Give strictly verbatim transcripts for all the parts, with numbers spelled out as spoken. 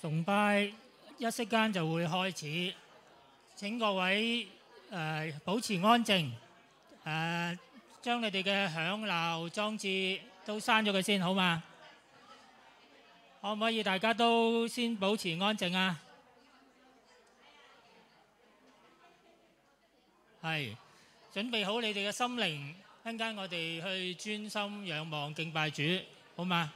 崇拜一息間就會開始，請各位誒、呃、保持安靜，誒、呃、將你哋嘅響鬧裝置都閂咗佢先，好嘛？可唔可以大家都先保持安靜啊？係，準備好你哋嘅心靈，一陣間我哋去專心仰望敬拜主，好嘛？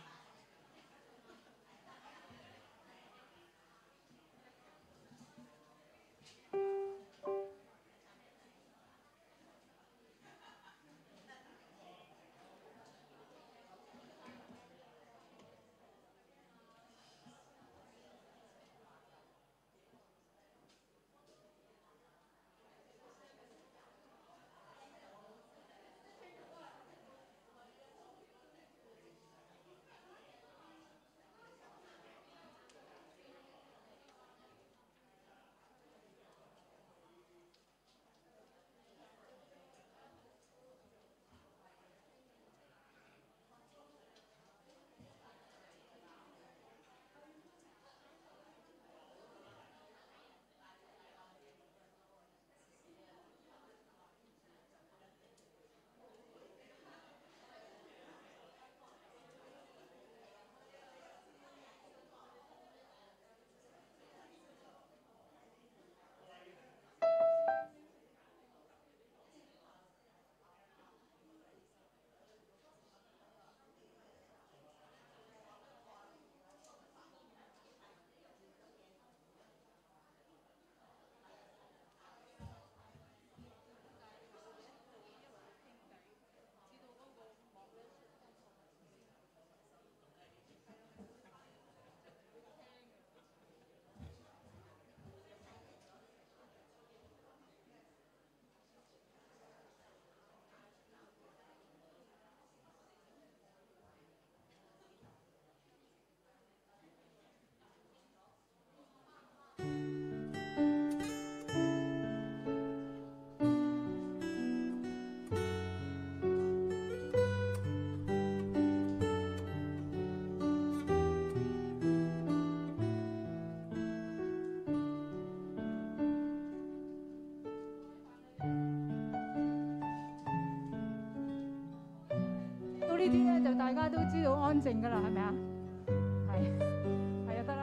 呢啲咧就大家都知道安靜噶啦，係咪啊？係係啊，得啦。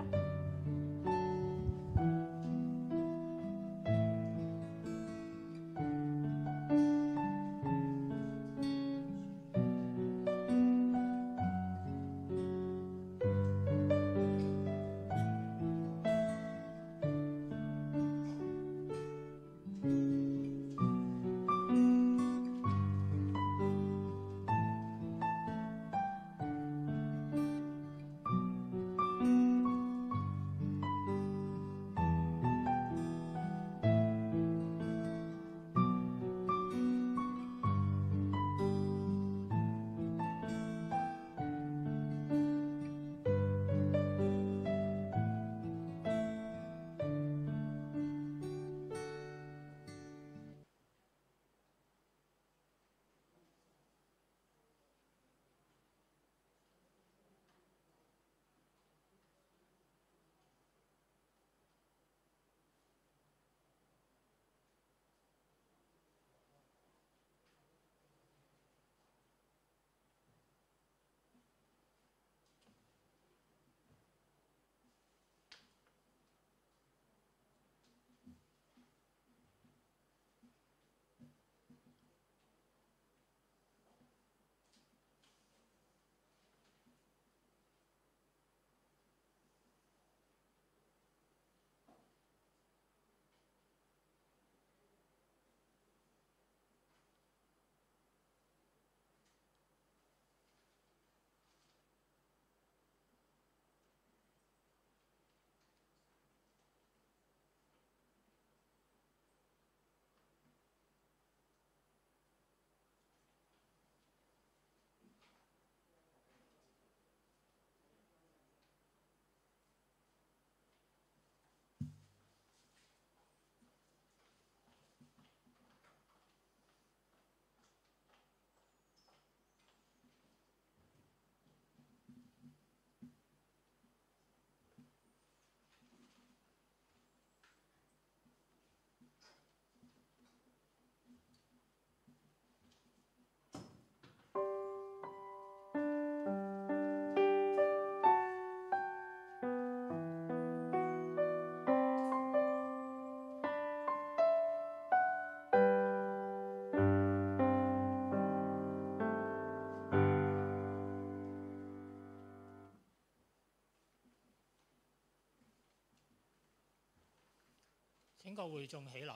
請各會眾起立。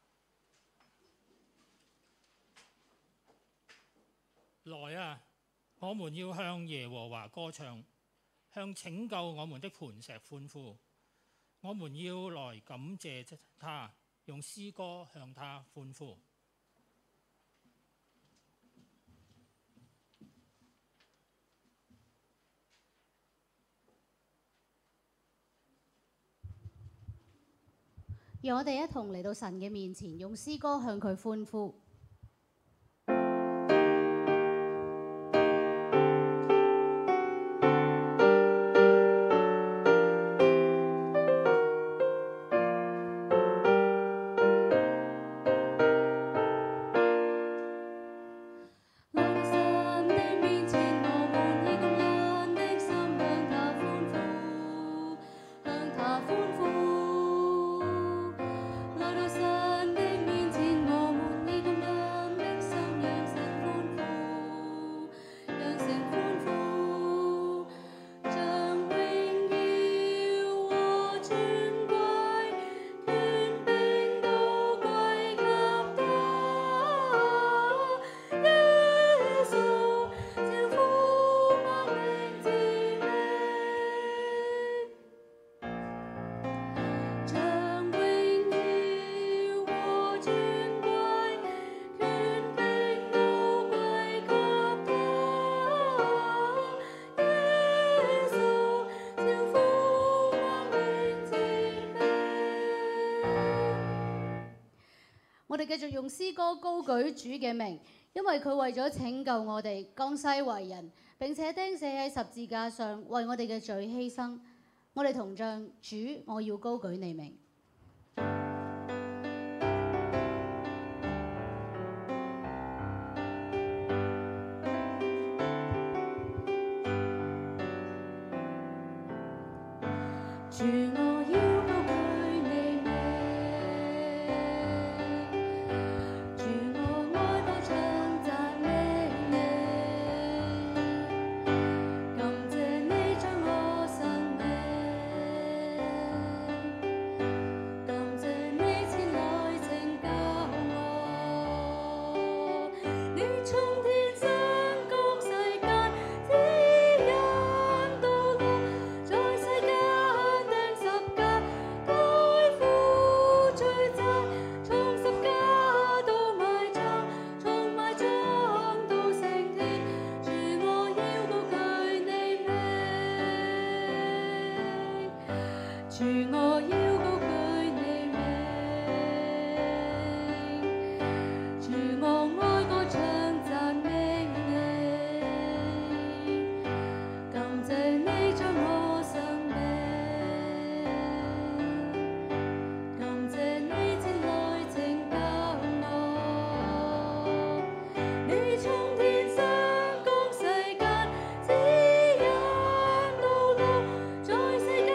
來啊！我們要向耶和華歌唱，向拯救我們的磐石歡呼。我們要來感謝他，用詩歌向他歡呼。 讓我哋一同嚟到神嘅面前，用詩歌向佢歡呼。我哋繼續用詩歌高舉主嘅名，因為佢為咗拯救我哋降世為人，並且釘死喺十字架上，為我哋嘅罪犧牲。我哋同唱主，我要高舉你名。主我要高舉你名，主我愛歌唱讚美你，感謝你將我生命，感謝你前來拯救我，你從天上降世間指引道路，在世間主我要高舉你名，主我愛歌唱讚美你，感謝你將我生命，感謝你前來拯救我，你從天上降世間指引道路，在世間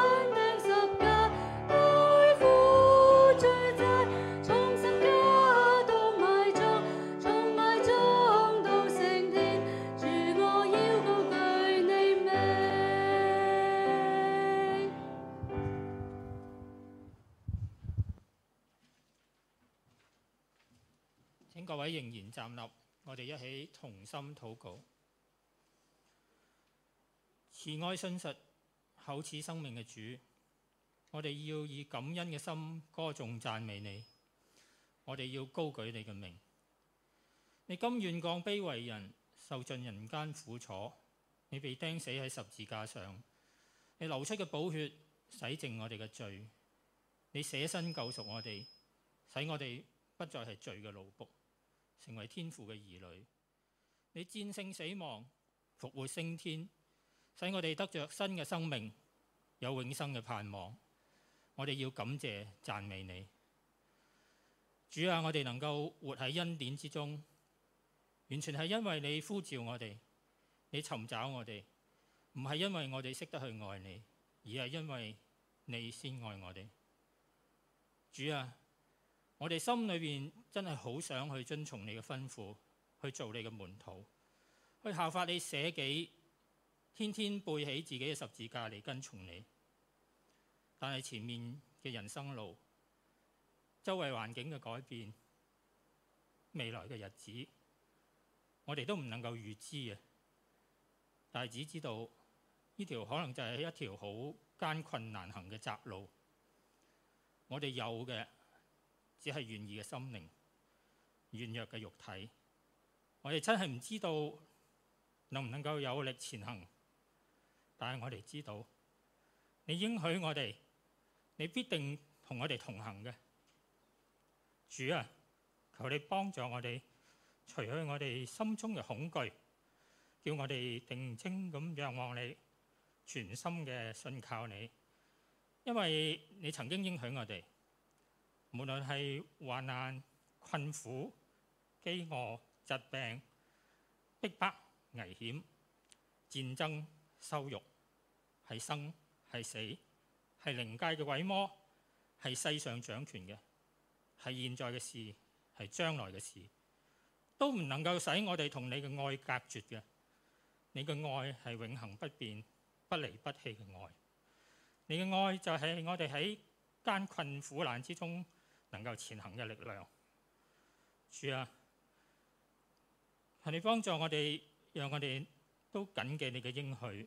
請各位仍然站立，我哋一起同心禱告。慈愛信實、厚賜生命嘅主，我哋要以感恩嘅心歌頌讚美你。我哋要高舉你嘅名。你甘願降卑為人，受盡人間苦楚。你被釘死喺十字架上，你流出嘅寶血洗淨我哋嘅罪。你捨身救贖我哋，使我哋不再係罪嘅奴僕，成為天父嘅兒女。你戰勝死亡，復活升天，使我哋得着新嘅生命，有永生嘅盼望。我哋要感謝讚美你。主啊，我哋能夠活喺恩典之中，完全係因為你呼召我哋，你尋找我哋，唔係因為我哋識得去愛你，而係因為你先愛我哋。主啊，我哋心裏邊真係好想去遵從你嘅吩咐，去做你嘅門徒，去效法你捨己，天天背起自己嘅十字架嚟跟從你。但係前面嘅人生路周圍環境嘅改變，未來嘅日子，我哋都唔能夠預知嘅。但係只知道呢條可能就係一條好艱困難行嘅窄路。我哋有嘅只係願意嘅心靈、軟弱嘅肉體。我哋真係唔知道能唔能夠有力前行。但係我哋知道，你應許我哋，你必定同我哋同行嘅。主啊，求你幫助我哋，除去我哋心中嘅恐懼，叫我哋定睛咁仰望你，全心嘅信靠你。因為你曾經應許我哋，無論係患難、困苦、飢餓、疾病、逼迫、危險、戰爭、羞辱，係生係死，係靈界嘅毀魔，係世上掌權嘅，係現在嘅事，係將來嘅事，都唔能夠使我哋同你嘅愛隔絕嘅。你嘅愛係永恆不變、不離不棄嘅愛。你嘅愛就係我哋喺艱困苦難之中能夠前行嘅力量。主啊，求你幫助我哋，讓我哋都謹記你嘅應許，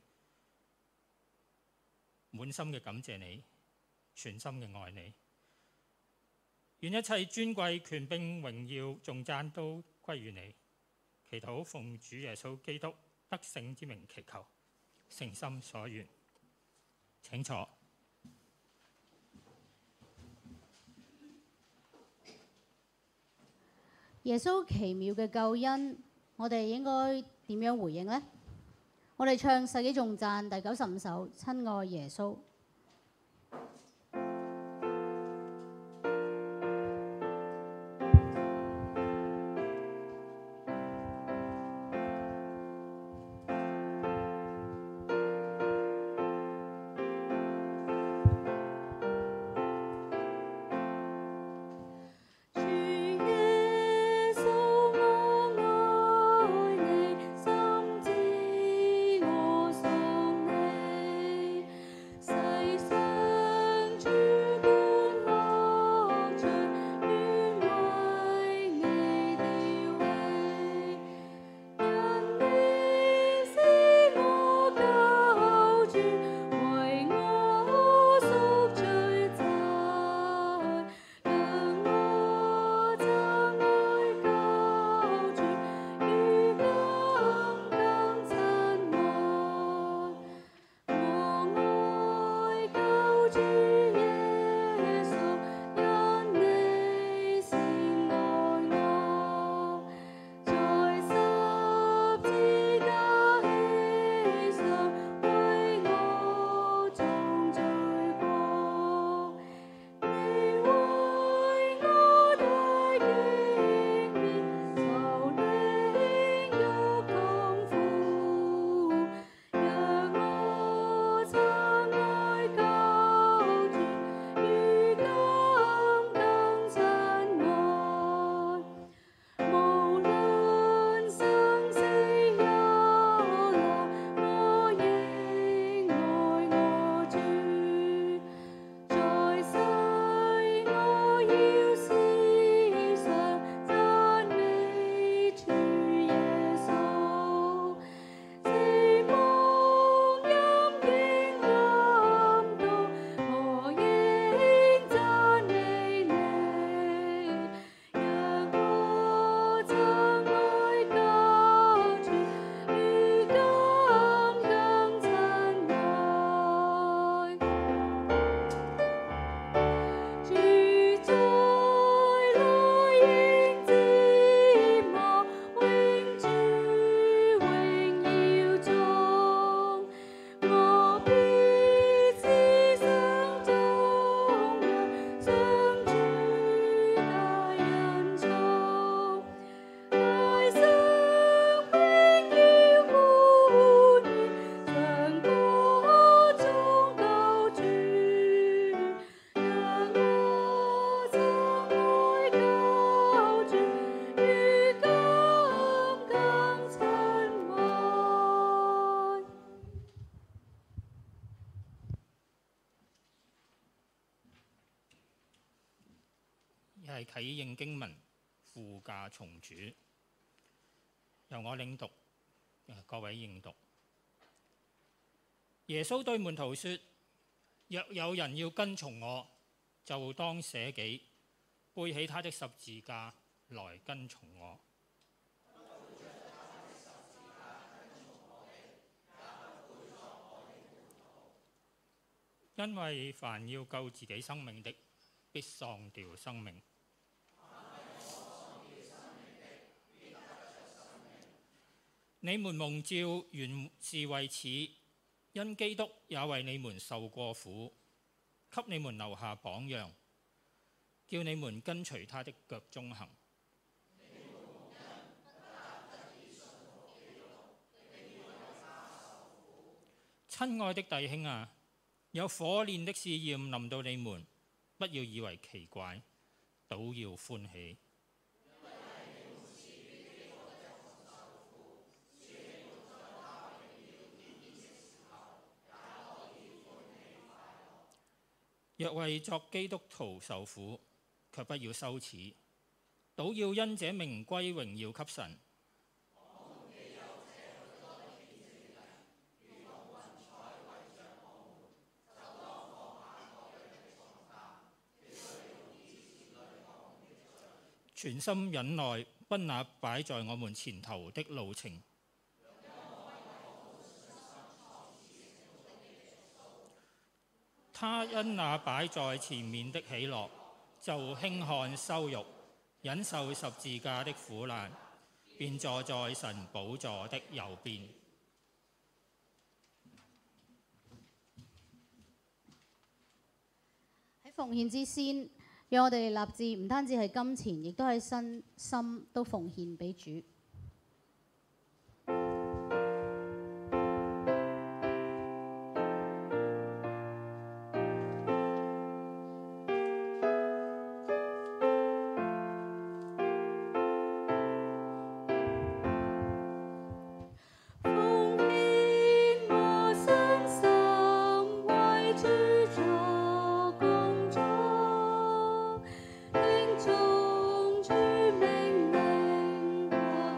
滿心嘅感謝你，全心嘅愛你。願一切尊貴、權柄、榮耀、頌讚都歸於你。祈禱奉主耶穌基督得勝之名祈求，誠心所願。請坐。 耶穌奇妙嘅救恩，我哋應該點樣回應呢？我哋唱世紀頌讚第九十五首《親愛耶穌》。 世亦係啟應經文負價從主。由我領讀，各位應讀。耶穌對門徒說：若有人要跟從我，就當捨己，背起他的十字架來跟從我。因為凡要救自己生命的，必喪掉生命。你們蒙召原是為此，因基督也為你們受過苦，給你們留下榜樣，叫你們跟隨他的腳蹤行。親愛的弟兄啊，有火煉的試驗臨到你們，不要以為奇怪，倒要歡喜。若為作基督徒受苦，卻不要羞恥，倒要因這名歸榮耀給神。全心忍耐，奔那擺在我們前頭的路程。他因那擺在前面的喜樂，就輕看羞辱，忍受十字架的苦難，便坐在神寶座的右邊。 喺奉獻之先，讓我哋立志唔單止係金錢，亦都係身心都奉獻俾主。 從主命令。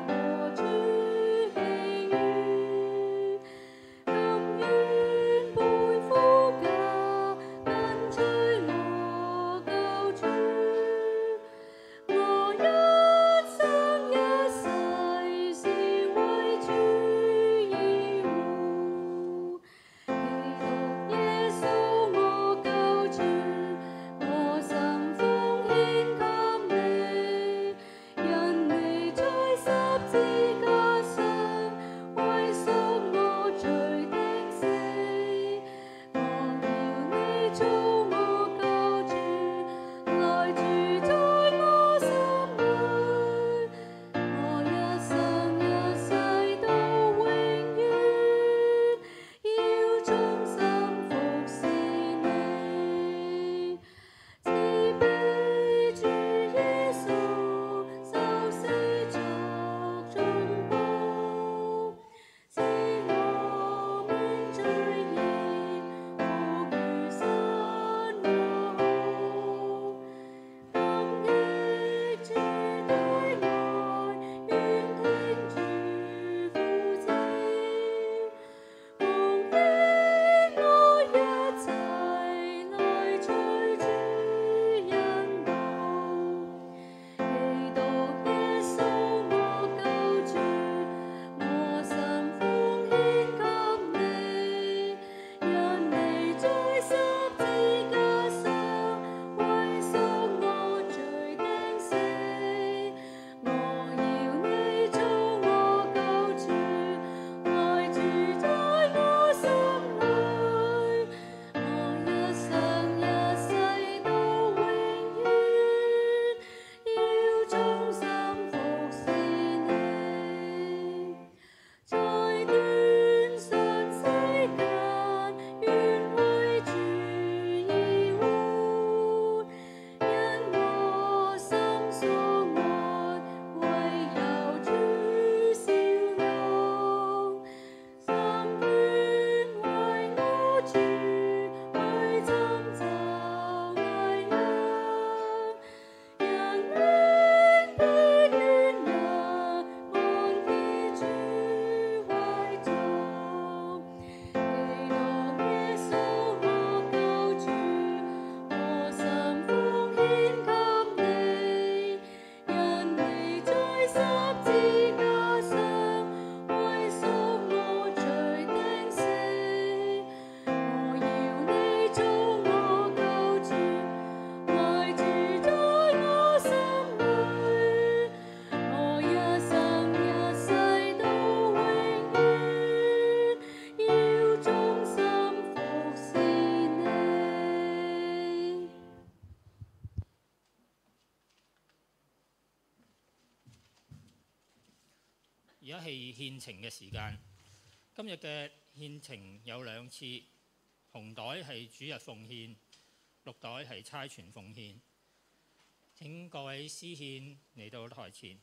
而家係獻情嘅時間。今日嘅獻情有兩次，紅袋係主日奉獻，綠袋係差傳奉獻。請各位司獻嚟到台前，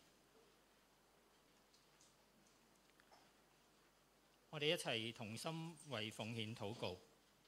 我哋一齊同心為奉獻禱告。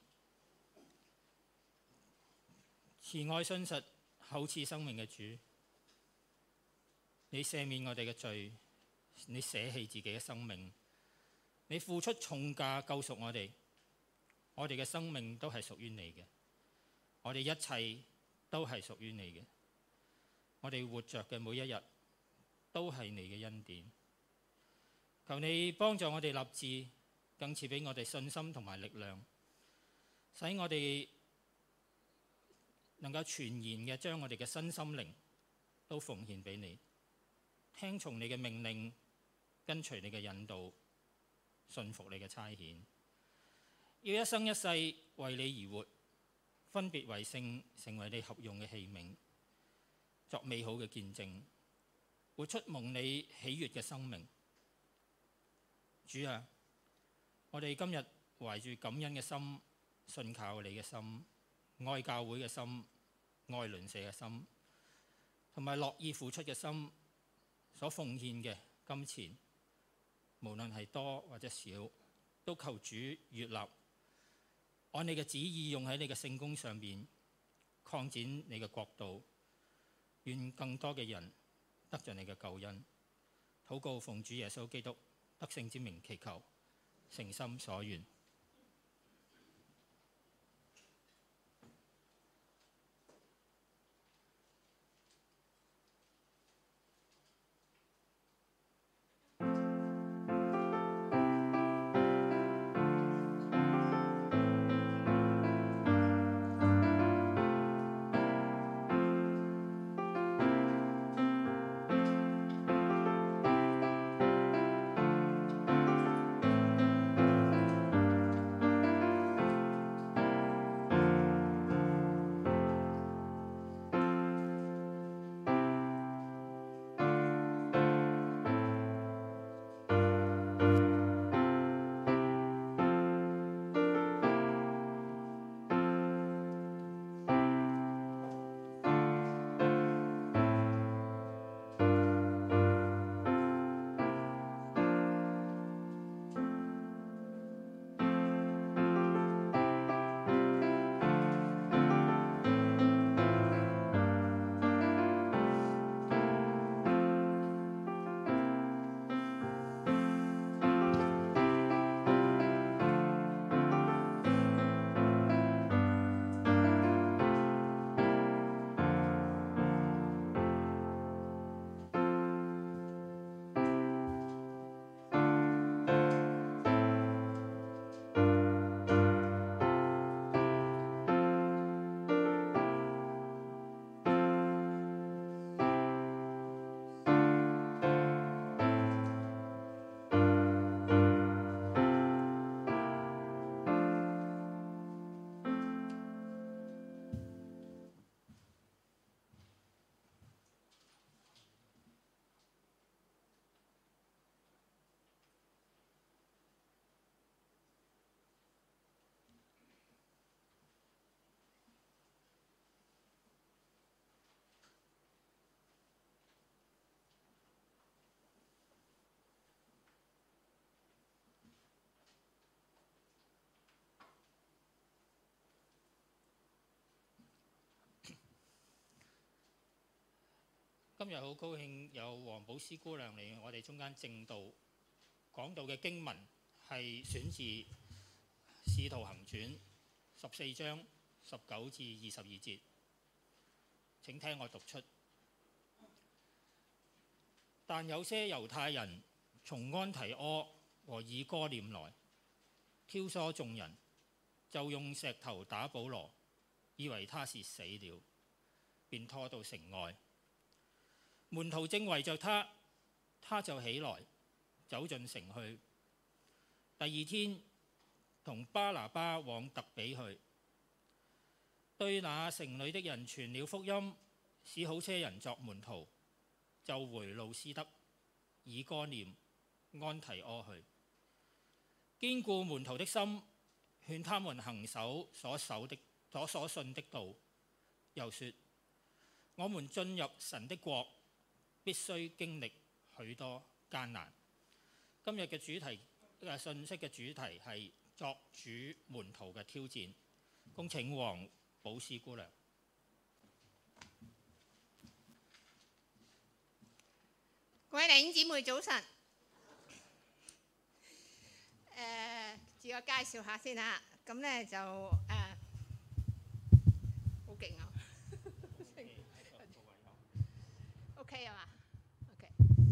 慈愛信實、厚賜生命嘅主，你赦免我哋嘅罪，你捨棄自己嘅生命，你付出重價救贖我哋。我哋嘅生命都係屬於你嘅，我哋一切都係屬於你嘅。我哋活着嘅每一日都係你嘅恩典。求你幫助我哋立志，更賜俾我哋信心同埋力量，使我哋能夠全然嘅將我哋嘅身心靈都奉獻俾你，聽從你嘅命令，跟隨你嘅引導，信服你嘅差遣，要一生一世為你而活，分別為聖，成為你合用嘅器皿，作美好嘅見證，活出蒙你喜悅嘅生命。主啊，我哋今日懷住感恩嘅心，信靠你嘅心，愛教會嘅心，愛鄰舍嘅心，同埋樂意付出嘅心，所奉獻嘅金錢，無論係多或者少，都求主悅納，按你嘅旨意用喺你嘅聖工上面，擴展你嘅國度。願更多嘅人得着你嘅救恩。禱告奉主耶穌基督得勝之名祈求，誠心所願。今日好高興有黃寶詩姑娘嚟我哋中間證道，講道嘅經文係選自《使徒行傳》十四章十九至二十二節。請聽我讀出。但有些猶太人從安提阿和以哥念來，挑唆眾人，就用石頭打保羅，以為他是死了，便拖到城外。門徒正圍着他，他就起來走進城去。第二天，同巴拿巴往特比去，對那城裏的人傳了福音，使好些人作門徒，就回路斯德、以哥念、 安提阿去，堅固門徒的心，勸他們行守所守的所所信的道。又說：我們進入神的國，必須經歷許多艱難。今日嘅主題嘅信息嘅主題係作主門徒嘅挑戰。恭請黃寶思姑娘。 各位弟兄姊妹早晨。誒，自我介紹下先嚇。咁咧就誒好勁啊！OK 啊嘛 ？OK。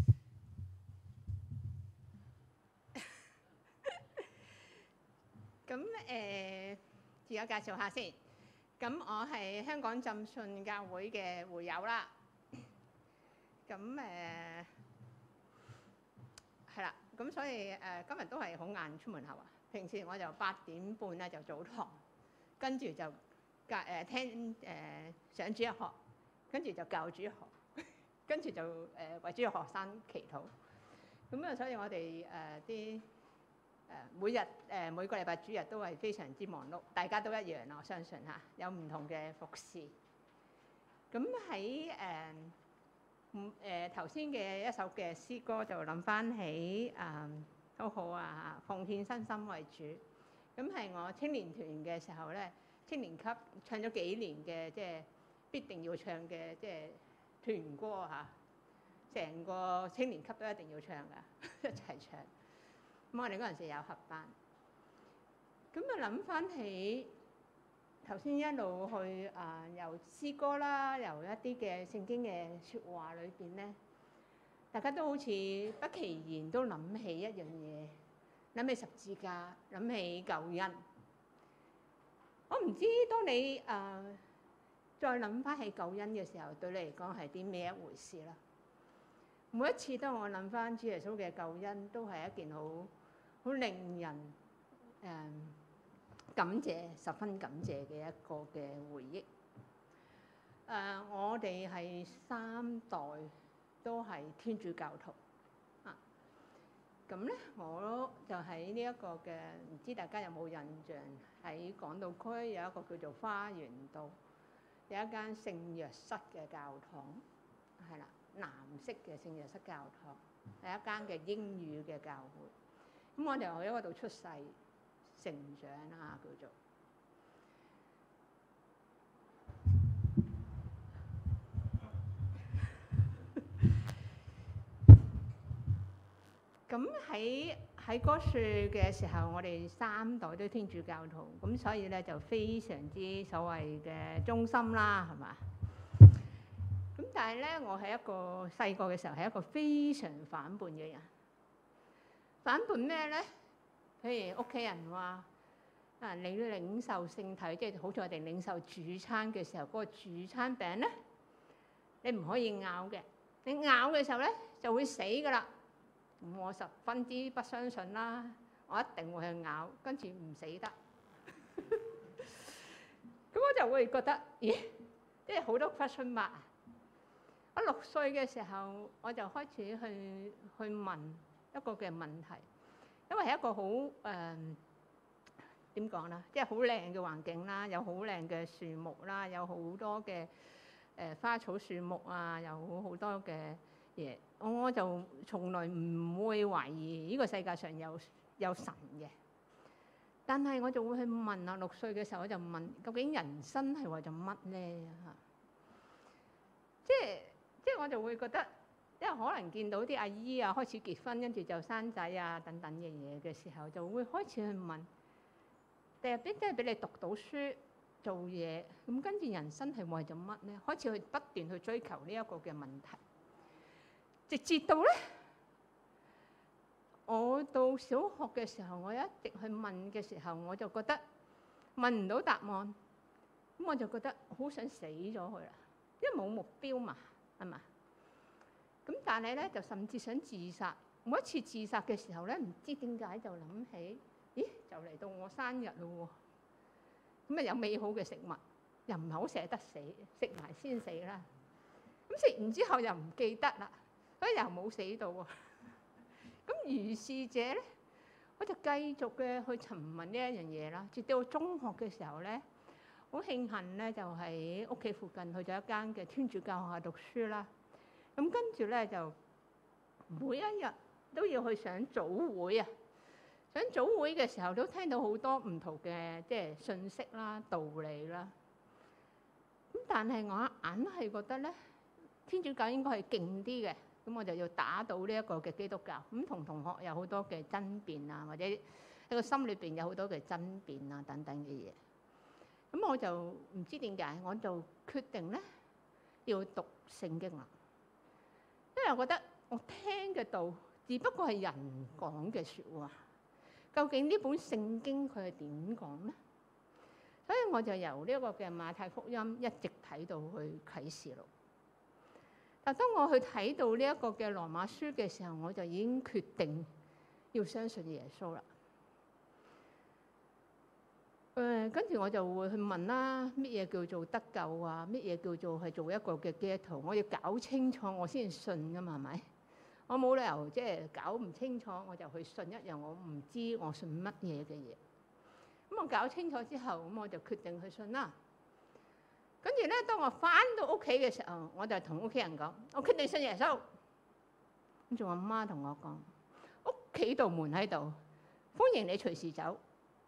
咁誒，自我介紹下先。咁我係香港浸信教會嘅會友啦。咁誒。係啦，咁所以誒、呃、今日都係好晏出門口啊！平時我就八點半咧就早堂，跟住就教誒、呃、聽誒、呃、上主日學，跟住就教主日學，跟住就誒、呃、為主日學生祈禱。咁啊，所以我哋誒啲誒每日誒、呃、每個禮拜主日都係非常之忙碌，大家都一樣啦，我相信嚇，有唔同嘅服侍。咁喺誒。嗯誒頭先嘅一首嘅詩歌就諗翻起誒好好啊，奉獻身心為主。咁係我青年團嘅時候咧，青年級唱咗幾年嘅，即係必定要唱嘅即係團歌嚇，成個青年級都一定要唱噶，一齊唱。咁我哋嗰陣時有合班。咁啊諗翻起。頭先一路去啊、呃，由詩歌啦，由一啲嘅聖經嘅説話裏邊咧，大家都好似不其然都諗起一樣嘢，諗起十字架，諗起救恩。我唔知當你啊、呃、再諗翻起救恩嘅時候，對你嚟講係啲咩一回事啦？每一次當我諗翻主耶穌嘅救恩，都係一件好好令人誒、呃感謝，十分感謝嘅一個嘅回憶。誒、呃，我哋係三代都係天主教徒啊。咁咧，我就喺呢一個嘅，唔知大家有冇印象？喺港島區有一個叫做花園道，有一間聖若瑟嘅教堂，係啦，藍色嘅聖若瑟教堂，係一間嘅英語嘅教會。咁我哋喺嗰度出世。成長啦，叫做咁喺喺嗰處嘅時候，我哋三代都天主教徒，咁所以咧就非常之所謂嘅忠心啦，係嘛？咁但係咧，我係一個細個嘅時候係一個非常反叛嘅人。反叛咩咧？譬如屋企人話啊，你領受聖體，即係好似我哋領受主餐嘅時候，嗰個主餐餅咧，你唔可以咬嘅。你咬嘅時候咧，就會死噶啦。咁我十分之不相信啦，我一定會去咬，跟住唔死得。咁我就會覺得，咦，即係好多 question mark。我六歲嘅時候，我就開始去去問一個嘅問題。因為係一個好誒點講啦，即係好靚嘅環境啦，有好靚嘅樹木啦，有好多嘅誒、呃、花草樹木啊，有好多嘅嘢，我就從來唔會懷疑呢個世界上有有神嘅。但係我就會去問啊，六歲嘅時候我就問，究竟人生係為咗乜咧嚇？即係即係我就會覺得。因為可能見到啲阿姨啊開始結婚，跟住就生仔啊等等嘅嘢嘅時候，就會開始去問：第日邊真係俾你讀到書做嘢，咁跟住人生係為咗乜咧？開始去不斷去追求呢一個嘅問題，直至到咧，我到小學嘅時候，我一直去問嘅時候，我就覺得問唔到答案，咁我就覺得好想死咗佢啦，因為冇目標嘛，係嘛？咁但係咧就甚至想自殺，每一次自殺嘅時候咧，唔知點解就諗起，咦就嚟到我生日咯喎，咁啊有美好嘅食物，又唔係好捨得死，食埋先死啦。咁食完之後又唔記得啦，所以又冇死到喎。咁如是者咧，我就繼續嘅去詢問呢一樣嘢啦。直到中學嘅時候咧，好慶幸咧，就喺屋企附近去咗一間嘅天主教學校讀書啦。咁跟住咧就每一日都要去上早會啊！上早會嘅時候都聽到好多唔同嘅即係信息啦、道理啦。咁但係我硬係覺得咧，天主教應該係勁啲嘅，咁我就要打倒呢一個嘅基督教。咁同同學有好多嘅爭辯啊，或者喺個心裏邊有好多嘅爭辯啊等等嘅嘢。咁我就唔知點解，我就決定咧要讀聖經啦。因為我覺得我聽嘅道只不過係人講嘅説話。究竟呢本聖經佢係點講咧？所以我就由呢一個嘅馬太福音一直睇到去啟示錄。但當我去睇到呢一個嘅羅馬書嘅時候，我就已經決定要相信耶穌啦。誒，跟住我就會去問啦，乜嘢叫做得救啊？乜嘢叫做係做一個嘅基督徒？我要搞清楚我先信噶嘛，係咪？我冇理由即係搞唔清楚我就去信一樣我唔知我信乜嘢嘅嘢。咁我搞清楚之後，咁我就決定去信啦。跟住咧，當我翻到屋企嘅時候，我就同屋企人講：我決定信耶穌。跟住我媽同我講：屋企度門喺度，歡迎你隨時走。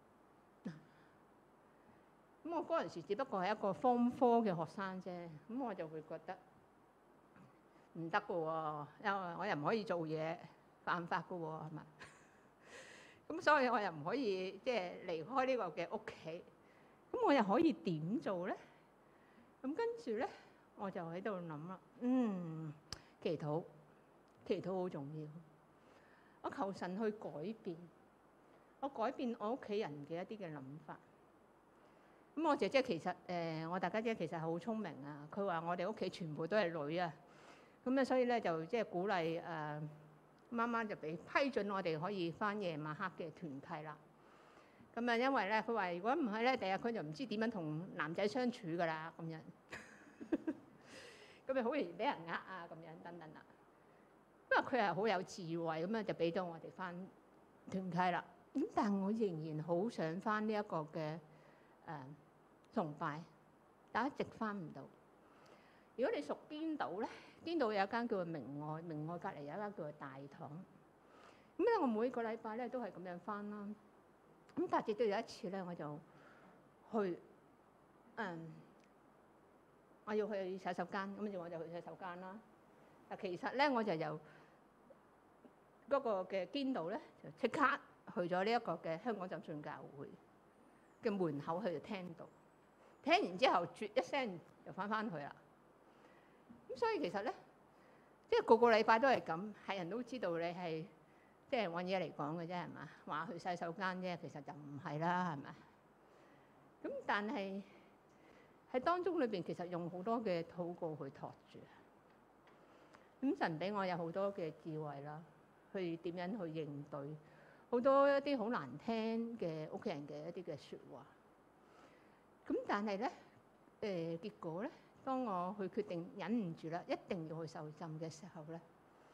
咁我嗰陣時只不過係一個 Form Four 嘅學生啫，咁我就會覺得唔得嘅喎，因為我又唔可以做嘢，犯法嘅喎，係咪？咁所以我又唔可以即係離開呢個嘅屋企。咁我又可以點做咧？咁跟住咧，我就喺度諗啦，嗯，祈禱，祈禱好重要。我求神去改變，我改變我屋企人嘅一啲嘅諗法。咁我姐姐其實誒、呃，我大家姐其實好聰明啊。佢話我哋屋企全部都係女啊，咁咧所以咧就即係鼓勵誒、呃、媽媽就俾批准我哋可以返夜晚黑嘅團契啦。咁啊，因為咧佢話如果唔係咧，第日佢就唔知點樣同男仔相處噶啦，咁樣咁咪好容易俾人呃啊，咁樣等等啦。因為佢係好有智慧，咁樣就俾咗我哋返團契啦。咁但係我仍然好想返呢一個嘅誒、呃崇拜，但一直翻唔到。如果你屬邊度咧，邊度有一間叫做明愛，明愛隔離有一間叫做大堂。咁咧，我每個禮拜咧都係咁樣翻啦。咁但係直到有一次咧，我就去嗯，我要去洗手間，咁跟住我就去洗手間啦。嗱，其實咧我就由嗰個嘅堅道咧，就即刻去咗呢一個嘅香港浸信教會嘅門口去聽道。聽完之後，啜一聲就翻返去啦。咁所以其實咧，即係個個禮拜都係咁，係人都知道你係即係揾嘢嚟講嘅啫，係嘛？話去洗手間啫，其實就唔係啦，係咪？咁但係喺當中裏邊，其實用好多嘅禱告去托住。咁神俾我有好多嘅智慧啦，去點樣去應對好多一啲好難聽嘅屋企人嘅一啲嘅説話。咁但係咧，誒、呃、結果咧，當我去決定忍唔住啦，一定要去受浸嘅時候咧，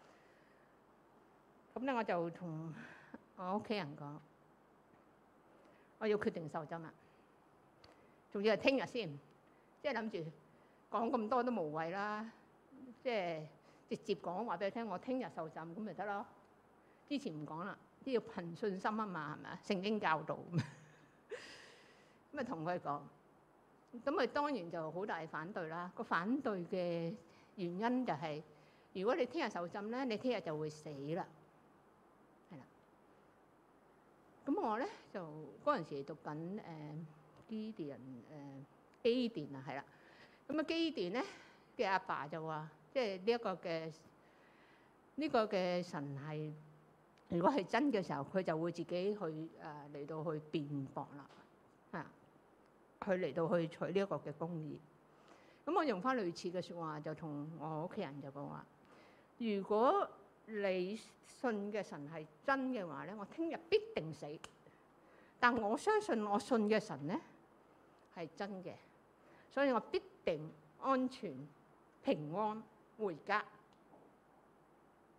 咁咧我就同我屋企人講，我要決定受浸啦，仲要係聽日先，即係諗住講咁多都無謂啦，即係直接講話俾佢聽，我聽日受浸咁咪得咯。之前唔講啦，都要憑信心啊嘛，係咪啊？聖經教導咁啊，同佢講。咁佢當然就好大反對啦。個反對嘅原因就係、是，如果你聽日受浸咧，你聽日就會死啦，係啦。咁我咧就嗰陣時讀緊誒基甸誒基甸啊，係啦。咁啊基甸咧嘅阿爸就話，即係呢一個嘅呢、這個嘅神係，如果係真嘅時候，佢就會自己去誒嚟、呃、到去辯駁啦，啊。佢嚟到去取呢一個嘅公義，咁我用翻類似嘅説話，就同我屋企人就講話：如果你信嘅神係真嘅話咧，我聽日必定死。但我相信我信嘅神咧係真嘅，所以我必定安全平安回家。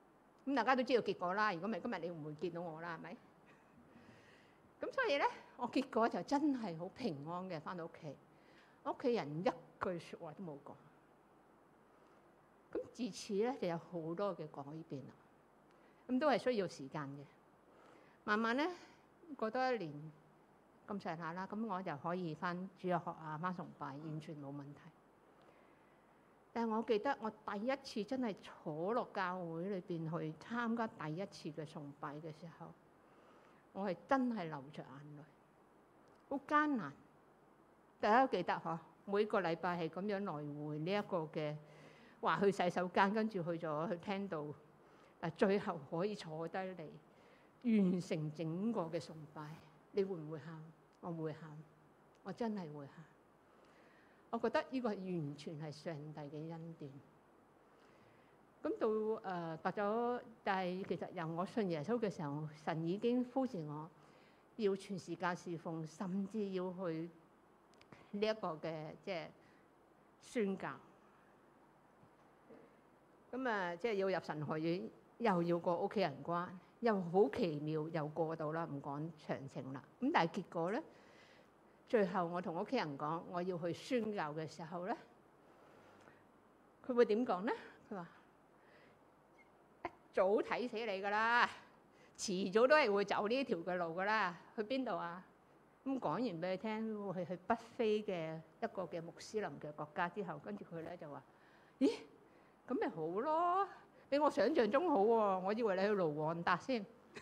咁大家都知道結果啦。如果唔係今日你唔會見到我啦，係咪？咁所以咧，我結果就真係好平安嘅翻到屋企，屋企人一句説話都冇講。咁自此咧就有好多嘅改變啦。咁都係需要時間嘅，慢慢咧過多一年咁上下啦，咁我就可以翻主日學啊，翻崇拜，完全冇問題。但係我記得我第一次真係坐落教會裏邊去參加第一次嘅崇拜嘅時候，我係真係流着眼淚，好艱難。大家都記得嗬，每個禮拜係咁樣來回呢一個嘅話去洗手間，跟住去咗去聽到，但最後可以坐低嚟完成整個嘅崇拜。你會唔會喊？我會喊，我真係會喊。我覺得呢個係完全係上帝嘅恩典。咁到誒白咗，但係其實由我信耶穌嘅時候，神已經呼召我要全時間侍奉，甚至要去呢一個嘅即係宣教。咁啊，即係要入神學院，又要過屋企人關，又好奇妙，又過到啦，唔講詳情啦。咁但係結果咧，最後我同屋企人講我要去宣教嘅時候咧，佢會點講咧？佢話一早睇死你噶啦，遲早都係會走呢條嘅路噶啦。去邊度啊？咁講完俾佢聽，會去北非嘅一個嘅穆斯林嘅國家之後，跟住佢咧就話：咦，咁咪好咯，比我想象中好喎。我以為你去盧旺達先。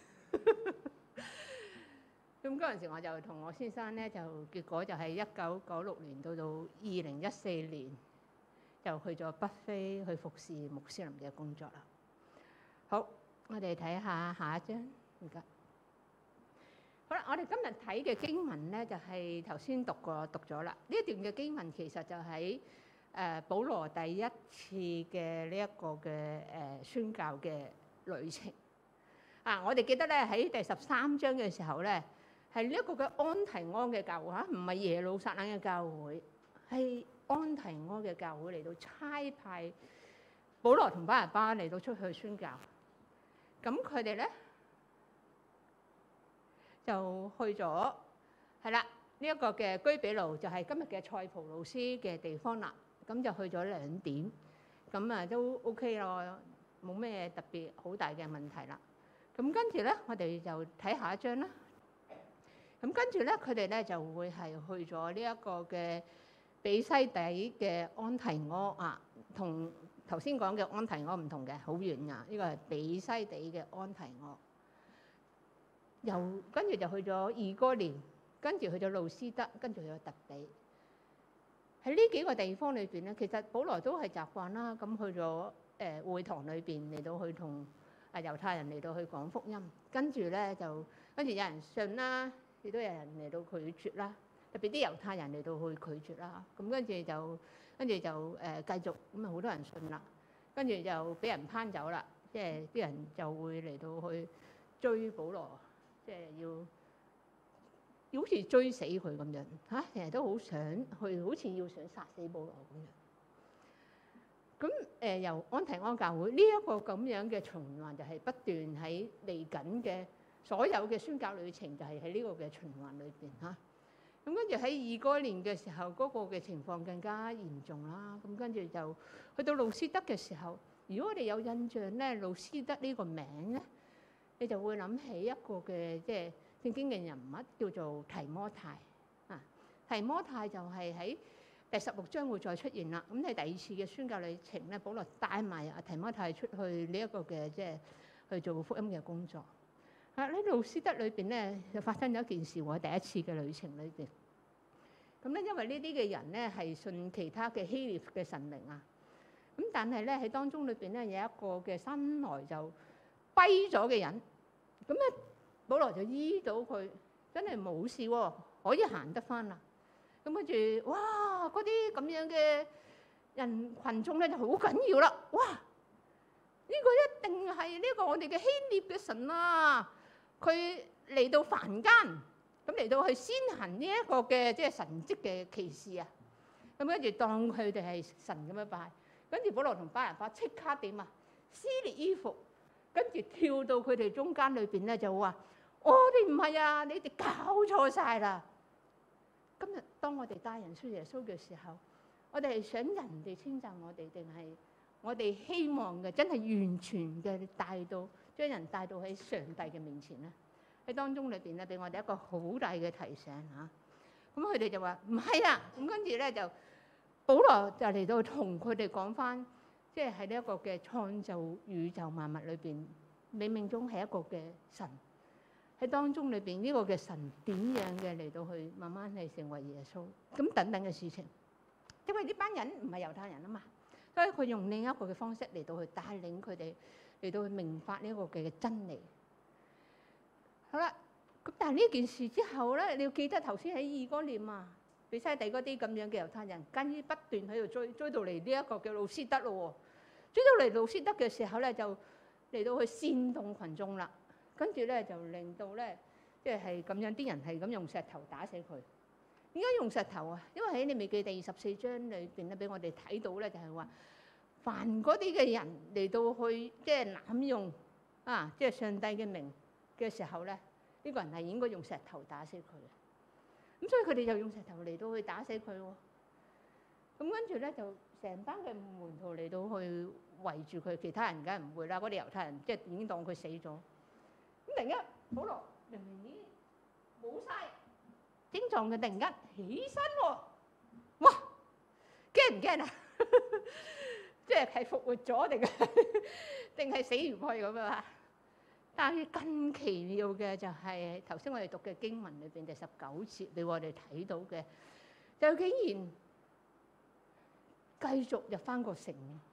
咁嗰陣時我就同我先生咧，就結果就係一九九六年到到二零一四年，就去咗北非去服侍穆斯林嘅工作啦。好，我哋睇下下一張，而家好啦。我哋今日睇嘅經文咧，就係頭先讀過讀咗啦。呢一段嘅經文其實就喺誒保羅第一次嘅呢一個嘅誒宣教嘅旅程啊。我哋記得咧喺第十三章嘅時候咧，係呢一個嘅安提阿嘅教會嚇，唔係耶路撒冷嘅教會，係安提阿嘅教會嚟到差派保羅同巴拿巴嚟到出去宣教。咁佢哋咧就去咗係啦，呢一個嘅居比路就係今日嘅塞浦路斯嘅地方啦。咁就去咗兩點，咁啊都 OK 咯，冇咩特別好大嘅問題啦。咁跟住咧，我哋就睇下一張啦。咁跟住咧，佢哋咧就會係去咗呢一個嘅比西底嘅安提阿啊，同頭先講嘅安提阿唔同嘅，好遠㗎。呢個係比西底嘅安提阿，又跟住就去咗以哥念，跟住去咗路斯德，跟住去咗特比。喺呢幾個地方裏邊咧，其實保羅都係習慣啦，咁去咗誒會堂裏邊嚟到去同啊猶太人嚟到去講福音，跟住咧就跟住有人信啦。亦都有人嚟到拒絕啦，特別啲猶太人嚟到去拒絕啦。咁跟住就跟住就誒、呃、繼續咁啊，好多人信啦。跟住就俾人攀走啦，即係啲人就會嚟到去追保羅，即係要要好似追死佢咁樣嚇，成日都好想去，好似要想殺死保羅咁樣。咁誒、呃、由安提阿教會呢一個咁樣嘅循環，就係不斷喺嚟緊嘅。所有嘅宣教旅程就係喺呢個嘅循環裏邊嚇。咁跟住喺以哥念嘅時候，嗰個嘅情況更加嚴重啦。咁跟住就去到路斯德嘅時候，如果我哋有印象咧，路斯德呢個名咧，你就會諗起一個嘅即係聖經嘅人物叫做提摩太啊。提摩太就係喺第十六章會再出現啦。咁係第二次嘅宣教旅程咧，保羅帶埋阿提摩太出去呢一個嘅即係去做福音嘅工作。喺路斯德裏邊咧，就發生咗一件事喎。第一次嘅旅程裏邊，咁咧因為呢啲嘅人咧係信其他嘅希臘嘅神明啊，咁但係咧喺當中裏邊咧有一個嘅生來就跛咗嘅人，咁咧保羅就醫到佢，真係冇事喎，可以行得翻啦。咁跟住哇，嗰啲咁樣嘅人羣眾咧就好緊要啦，哇！呢個一定係呢個我哋嘅希臘嘅神啊！佢嚟到凡間，咁嚟到去先行呢一個嘅即係神蹟嘅奇事啊！咁跟住當佢哋係神咁樣拜，跟住保羅同巴拿巴即刻點啊？撕裂衣服， 跟住跳到佢哋中間裏邊咧，就話：我哋唔係啊，你哋搞錯晒啦！今日當我哋帶人信耶穌嘅時候，我哋係想人哋稱讚我哋，定係我哋希望嘅真係完全嘅帶到將人帶到喺上帝嘅面前咧？喺當中裏邊咧，俾我哋一個好大嘅提醒嚇。咁佢哋就話唔係啊，咁跟住咧就保羅就嚟到同佢哋講翻，即係喺呢一個嘅創造宇宙萬物裏邊，冥冥中係一個嘅神喺當中裏邊，呢個嘅神點樣嘅嚟到去慢慢係成為耶穌咁等等嘅事情。因為呢班人唔係猶太人啊嘛，所以佢用另一個嘅方式嚟到去帶領佢哋嚟到去明白呢一個嘅真理。好啦。咁但係呢件事之後咧，你要記得頭先喺以哥念啊、比西底嗰啲咁樣嘅猶太人，跟於不斷喺度追，追到嚟呢一個叫路斯德咯喎。追到嚟路斯德嘅時候咧，就嚟到去煽動群眾啦。跟住咧就令到咧，即係係咁樣啲人係咁用石頭打死佢。點解用石頭啊？因為喺利未記第二十四章裏邊咧，俾我哋睇到咧，就係話凡嗰啲嘅人嚟到去即係濫用啊，即係上帝嘅名嘅時候咧。呢個人係應該用石頭打死佢嘅，咁所以佢哋就用石頭嚟到去打死佢喎。咁跟住咧就成班嘅門徒嚟到去圍住佢，其他人梗係唔會啦。嗰啲猶太人即係已經當佢死咗。咁突然間，保羅明明已經冇曬症狀嘅，突然間起身喎，哇！驚唔驚啊？即係係復活咗定係定係死唔去咁啊？但係更奇妙嘅就係頭先我哋讀嘅經文裏邊第十九節，俾我哋睇到嘅，就竟然繼續入翻個城，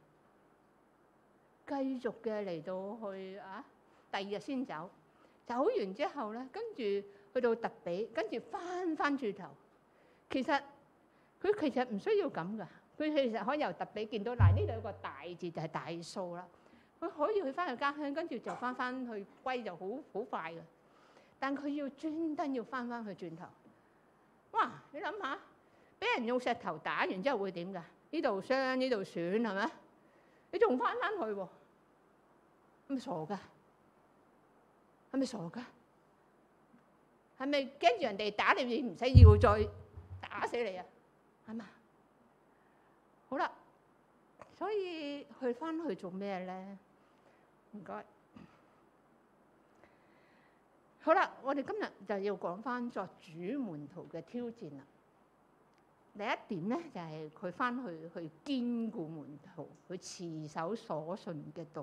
繼續嘅嚟到去啊，第二日先走，走完之後咧，跟住去到特比，跟住翻翻轉頭。其實佢其實唔需要咁噶，佢其實可以由特比見到嗱，呢度有個大字就係大數啦。佢可以去翻去家鄉，跟住就翻翻去歸就好好快嘅。但佢要專登要翻翻去轉頭。哇！你諗下，俾人用石頭打完之後會點㗎？呢度傷，呢度損，係咪？你仲翻翻去喎？係咪傻㗎？係咪傻㗎？係咪驚住人哋打你，你唔使要再打死你啊？係嘛？好啦，所以去翻去做咩咧？唔該。好啦，我哋今日就要講翻作主門徒嘅挑戰啦。第一點咧就係佢翻去去堅固門徒，去持守所信嘅道。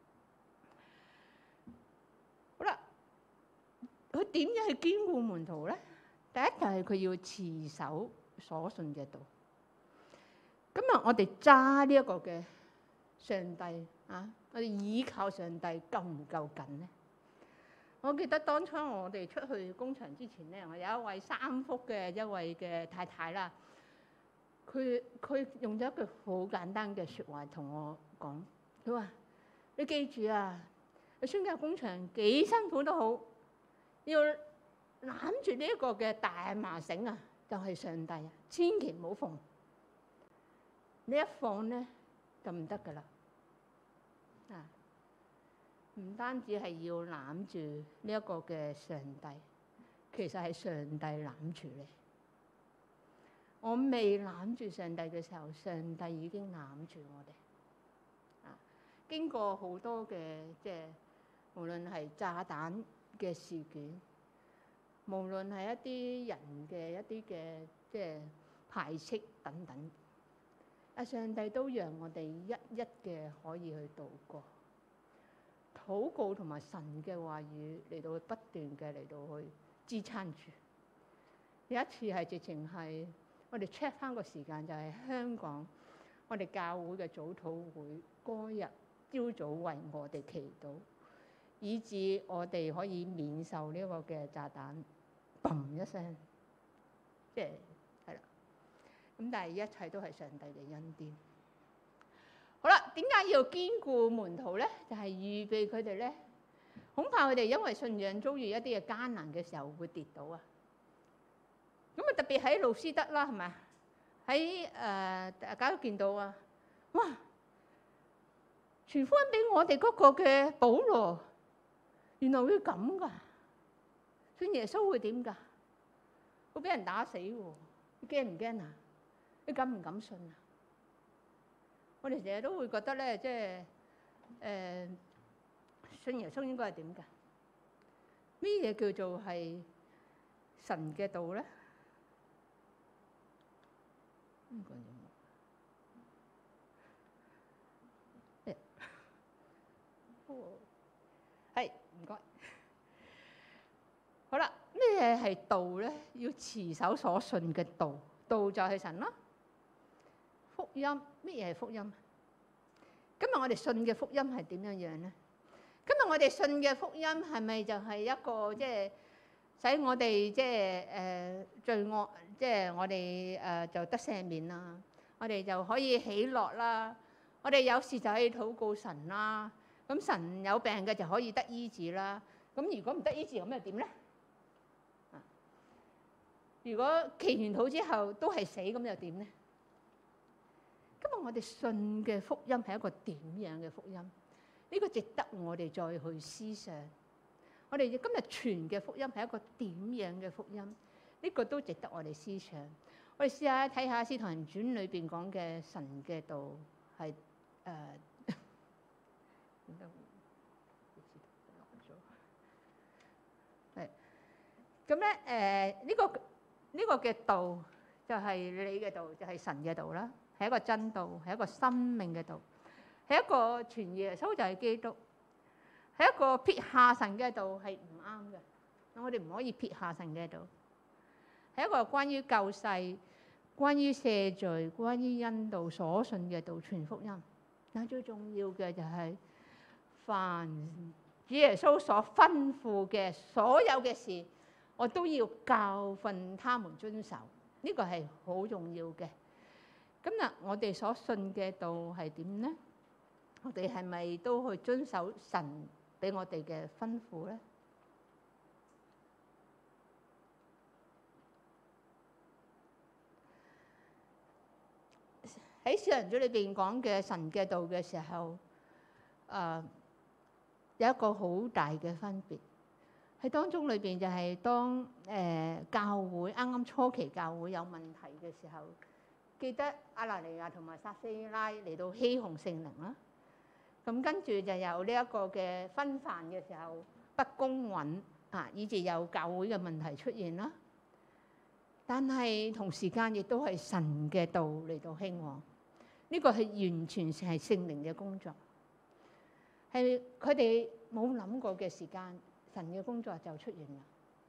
好啦，佢點樣去堅固門徒咧？第一就係佢要持守所信嘅道。今日我哋揸呢一個嘅上帝啊，我哋倚靠上帝夠唔夠緊咧？我記得當初我哋出去工場之前咧，我有一位三福嘅一位嘅太太啦，佢佢用咗一句好簡單嘅説話同我講，佢話：你記住啊，你宣教工場幾辛苦都好，要攬住呢一個嘅大麻繩啊，就係上帝啊，千祈唔好放。你一放咧就唔得噶啦，啊！唔單止係要攬住呢一個嘅上帝，其實係上帝攬住你。我未攬住上帝嘅時候，上帝已經攬住我哋。啊！經過好多嘅即係無論係炸彈嘅事件，無論係一啲人嘅一啲嘅即係排斥等等。啊！上帝都讓我哋一一嘅可以去度過，禱告同埋神嘅話語嚟到不斷嘅嚟到去支撐住。有一次係直情係我哋 check 翻個時間，就係香港我哋教會嘅早禱會嗰日朝早為我哋祈禱，以致我哋可以免受呢個嘅炸彈，砰一聲，即係。咁但係一切都係上帝嘅恩典。好啦，點解要堅固門徒咧？就係預備佢哋咧，恐怕佢哋因為信仰遭遇一啲嘅艱難嘅時候會跌倒啊。咁啊，特別喺路斯德啦，係咪？喺誒大家都見到啊，哇！ 傳福音俾我哋嗰個嘅保羅，原來會咁噶？信耶穌會點㗎？會俾人打死喎！你驚唔驚啊？你敢唔敢信啊？我哋成日都會覺得咧，即係誒信耶穌應該係點㗎？咩嘢叫做係神嘅道咧？呢個有冇？係唔該。好啦，咩係道咧？要持守所信嘅道，道就係神啦。福音，咩嘢係福音？今日我哋信嘅福音係點樣樣咧？今日我哋信嘅福音係咪就係一個即係使我哋即係誒罪惡，即係我哋誒就得赦免啦，我哋就可以喜樂啦，我哋有事就可以禱告神啦，咁神有病嘅就可以得醫治啦。咁如果唔得醫治，咁又點咧？如果祈完禱之後都係死，咁又點咧？今日我哋信嘅福音係一個點樣嘅福音？呢個值得我哋再去思想。我哋今日傳嘅福音係一個點樣嘅福音？呢個都值得我哋思想。我哋試下睇下《使徒行傳》裏邊講嘅神嘅道係誒。係咁咧誒？呢個呢個嘅道就係你嘅道，就係神嘅道啦，係一個真道，係一個生命嘅道，係一個傳耶穌就係基督，係一個撇下神嘅道係唔啱嘅。我哋唔可以撇下神嘅道，係一個關於救世、關於赦罪、關於恩道所信嘅道，傳福音。但係最重要嘅就係凡主耶穌所吩咐嘅所有嘅事，我都要教訓他們遵守，呢個係好重要嘅。今日我哋所信嘅道係點呢？我哋係咪都去遵守神俾我哋嘅吩咐呢？喺《使徒行傳》裏邊講嘅神嘅道嘅時候，誒有一個好大嘅分別。喺當中裏邊就係當誒教會啱啱初期教會有問題嘅時候，記得亞拿尼亞同埋撒非拉嚟到欺哄聖靈啦。咁跟住就有呢一個嘅分飯嘅時候不公允啊，以至有教會嘅問題出現啦。但係同時間亦都係神嘅道嚟到興旺，呢個係完全係聖靈嘅工作，係佢哋冇諗過嘅時間。神嘅工作就出現啦！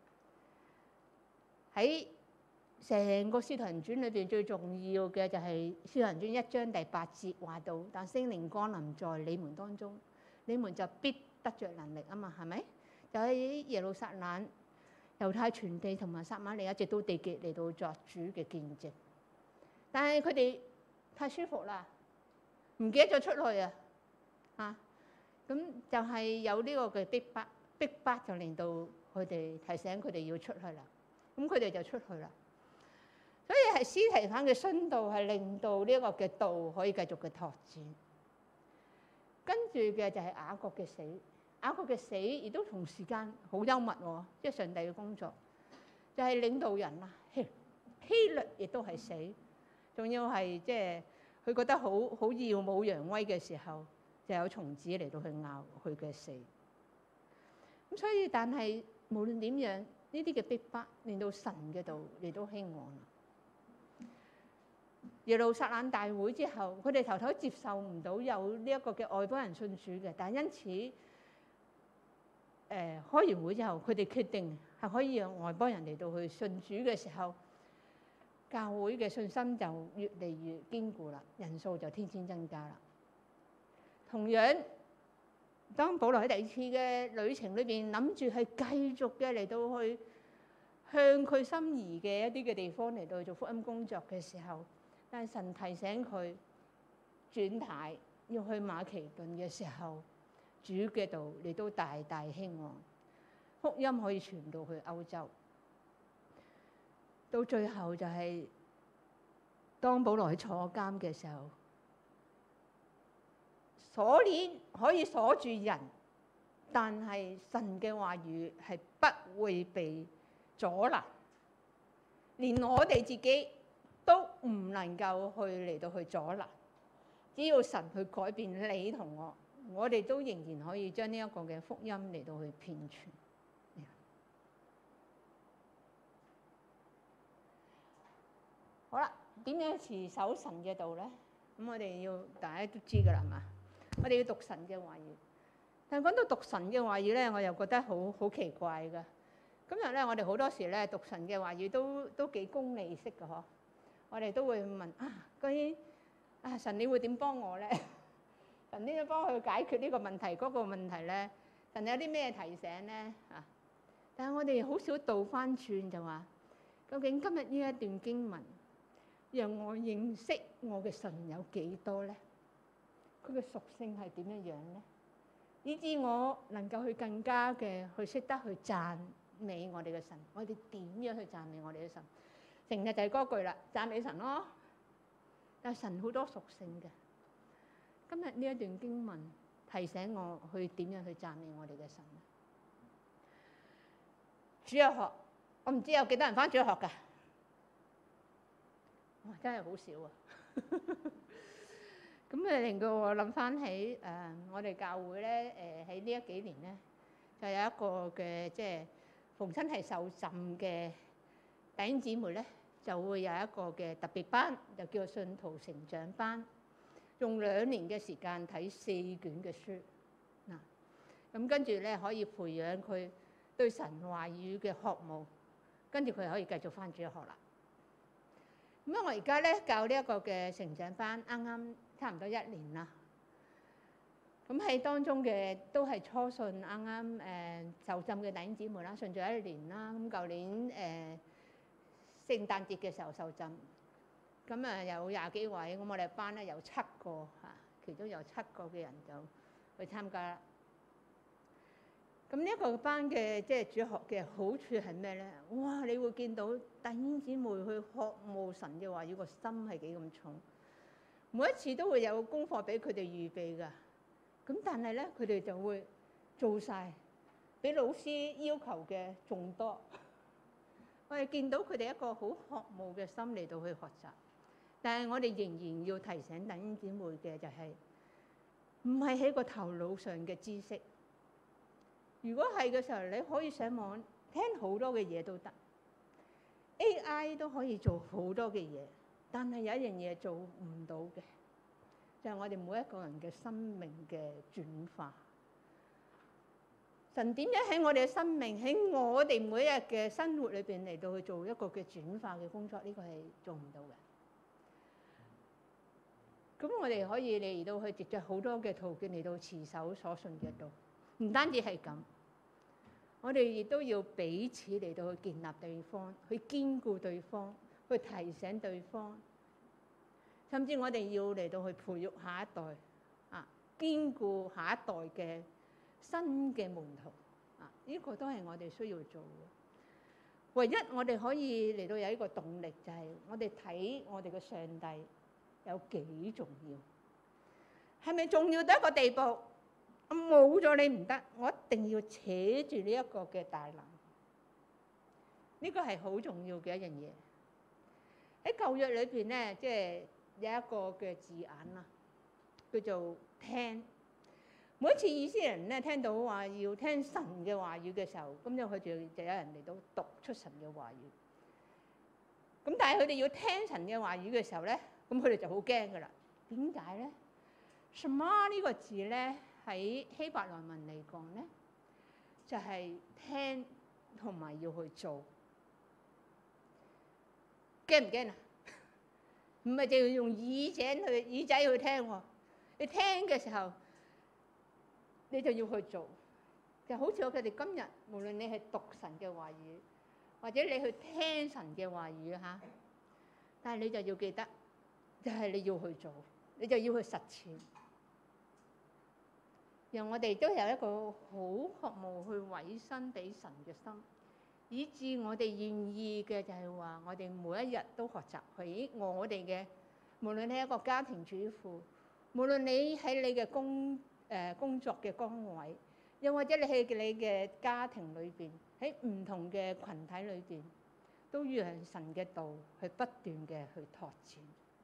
喺成個《使徒行傳》裏邊最重要嘅就係《使徒行傳》一章第八節話到，但聖靈降臨在你們當中，你們就必得着能力啊嘛，係咪？就喺耶路撒冷、猶太全地同埋撒瑪利亞直到地極嚟到作主嘅見證。但係佢哋太舒服啦，唔記得咗出去啊！啊，咁就係有呢個嘅逼迫。逼迫就令到佢哋提醒佢哋要出去啦，咁佢哋就出去啦。所以係司提反嘅殉道係令到呢一個嘅道可以繼續嘅拓展。跟住嘅就係雅各嘅死，雅各嘅死亦都同時間好幽默喎，即係上帝嘅工作，就係領導人啦。希希律亦都係死，仲要係即係佢覺得好好耀武揚威嘅時候，就有蟲子嚟到去咬佢嘅死。咁所以，但係無論點樣，呢啲嘅逼迫令到神嘅道嚟到興旺啦。耶路撒冷大會之後，佢哋頭頭接受唔到有呢一個嘅外邦人信主嘅，但係因此誒、呃、開完會之後，佢哋決定係可以讓外邦人嚟到去信主嘅時候，教會嘅信心就越嚟越堅固啦，人數就天天增加啦。同樣，當保羅喺第二次嘅旅程裏邊諗住係繼續嘅嚟到去向佢心儀嘅一啲嘅地方嚟到去做福音工作嘅時候，但係神提醒佢轉態要去馬其頓嘅時候，主嘅道嚟到大大興旺，福音可以傳到去歐洲。到最後就係當保羅喺坐監嘅時候， 鎖鏈可以鎖住人，但係神嘅話語係不會被阻攔，連我哋自己都唔能夠去嚟到去阻攔。只要神去改變你同我，我哋都仍然可以將呢一個嘅福音嚟到去遍傳。好啦，點樣持守神嘅道咧？咁我哋要大家都知㗎啦，係嘛？我哋要讀神嘅話語。但係講到讀神嘅話語咧，我又覺得好好奇怪㗎。今日咧，我哋好多時咧讀神嘅話語都都幾功利式㗎嗬。我哋都會問啊，究竟啊神你會點幫我咧？神點樣幫佢解決呢個問題嗰個問題咧？神有啲咩提醒咧？啊！但係我哋好少倒翻轉就話，究竟今日呢一段經文，讓我認識我嘅神有幾多咧？佢嘅屬性係點樣樣咧？以致我能夠去更加嘅去識得去讚美我哋嘅神。我哋點樣去讚美我哋嘅神？成日就係嗰句啦，讚美神咯。但係神好多屬性嘅。今日呢一段經文提醒我去點樣去讚美我哋嘅神。主日學，我唔知有幾多人返主日學㗎？哇！真係好少啊！咁誒令到我諗翻起誒，我哋教會咧誒喺呢一幾年咧，就有一個嘅即係逢親係受浸嘅弟兄姊妹咧，就會有一個嘅特別班，就叫做信徒成長班，用兩年嘅時間睇四卷嘅書嗱，咁跟住咧可以培養佢對神話語嘅渴慕，跟住佢可以繼續翻主日學啦。咁啊，我而家咧教呢一個嘅成長班，啱啱差唔多一年啦。咁喺當中嘅都係初信，啱啱誒受浸嘅弟兄姊妹啦，信咗一年啦。咁舊年誒聖誕節嘅時候受浸，咁啊有廿幾位，咁我哋班咧有七個嚇，其中有七個嘅人就去參加啦。咁呢一個班嘅即係主學嘅好處係咩咧？哇！你會見到弟兄姊妹去渴慕神嘅話語，個心係幾咁重。每一次都會有功課俾佢哋預備㗎。咁但係咧，佢哋就會做晒，比老師要求嘅仲多。我哋見到佢哋一個好渴慕嘅心嚟到去學習，但係我哋仍然要提醒弟兄姊妹嘅就係，唔係喺個頭腦上嘅知識。如果係嘅時候，你可以上網聽好多嘅嘢都得 ，A I 都可以做好多嘅嘢，但係有一樣嘢做唔到嘅，就係我哋每一個人嘅生命嘅轉化。神點樣喺我哋嘅生命，喺我哋每一日嘅生活裏邊嚟到去做一個嘅轉化嘅工作？呢個係做唔到嘅。咁我哋可以嚟到去藉著好多嘅途徑嚟到持守所信嘅道，唔單止係咁。我哋亦都要彼此嚟到去建立對方，去堅固對方，去提醒對方，甚至我哋要嚟到去培育下一代，啊，堅固下一代嘅新嘅門徒，啊，呢個都係我哋需要做嘅。唯一我哋可以嚟到有一個動力，就係我哋睇我哋嘅上帝有幾重要，係咪重要到一個地步？冇咗你唔得，我一定要扯住呢一個嘅大能。呢個係好重要嘅一樣嘢。喺舊約裏邊咧，即係有一個嘅字眼啦，叫做聽。每一次以色列人咧聽到話要聽神嘅話語嘅時候，咁就佢就就有人嚟到讀出神嘅話語。咁但係佢哋要聽神嘅話語嘅時候咧，咁佢哋就好驚噶啦。點解咧？什麼呢個字咧？喺希伯來文嚟講咧，就係聽同埋要去做，驚唔驚啊？唔係淨係用耳仔去耳仔去聽喎，你聽嘅時候，你就要去做，就好似我哋今日，無論你係讀神嘅話語，或者你去聽神嘅話語嚇，但係你就要記得，就係你要去做，你就要去實踐。讓我哋都有一個好渴慕去委身俾神嘅心，以致我哋願意嘅就係話，我哋每一日都學習喺我哋嘅，無論你係一個家庭主婦， 無論你喺你嘅工誒、呃、工作嘅崗位，又或者你喺你嘅家庭裏邊，喺唔同嘅群體裏邊，都要係神嘅道去不斷嘅去拓展。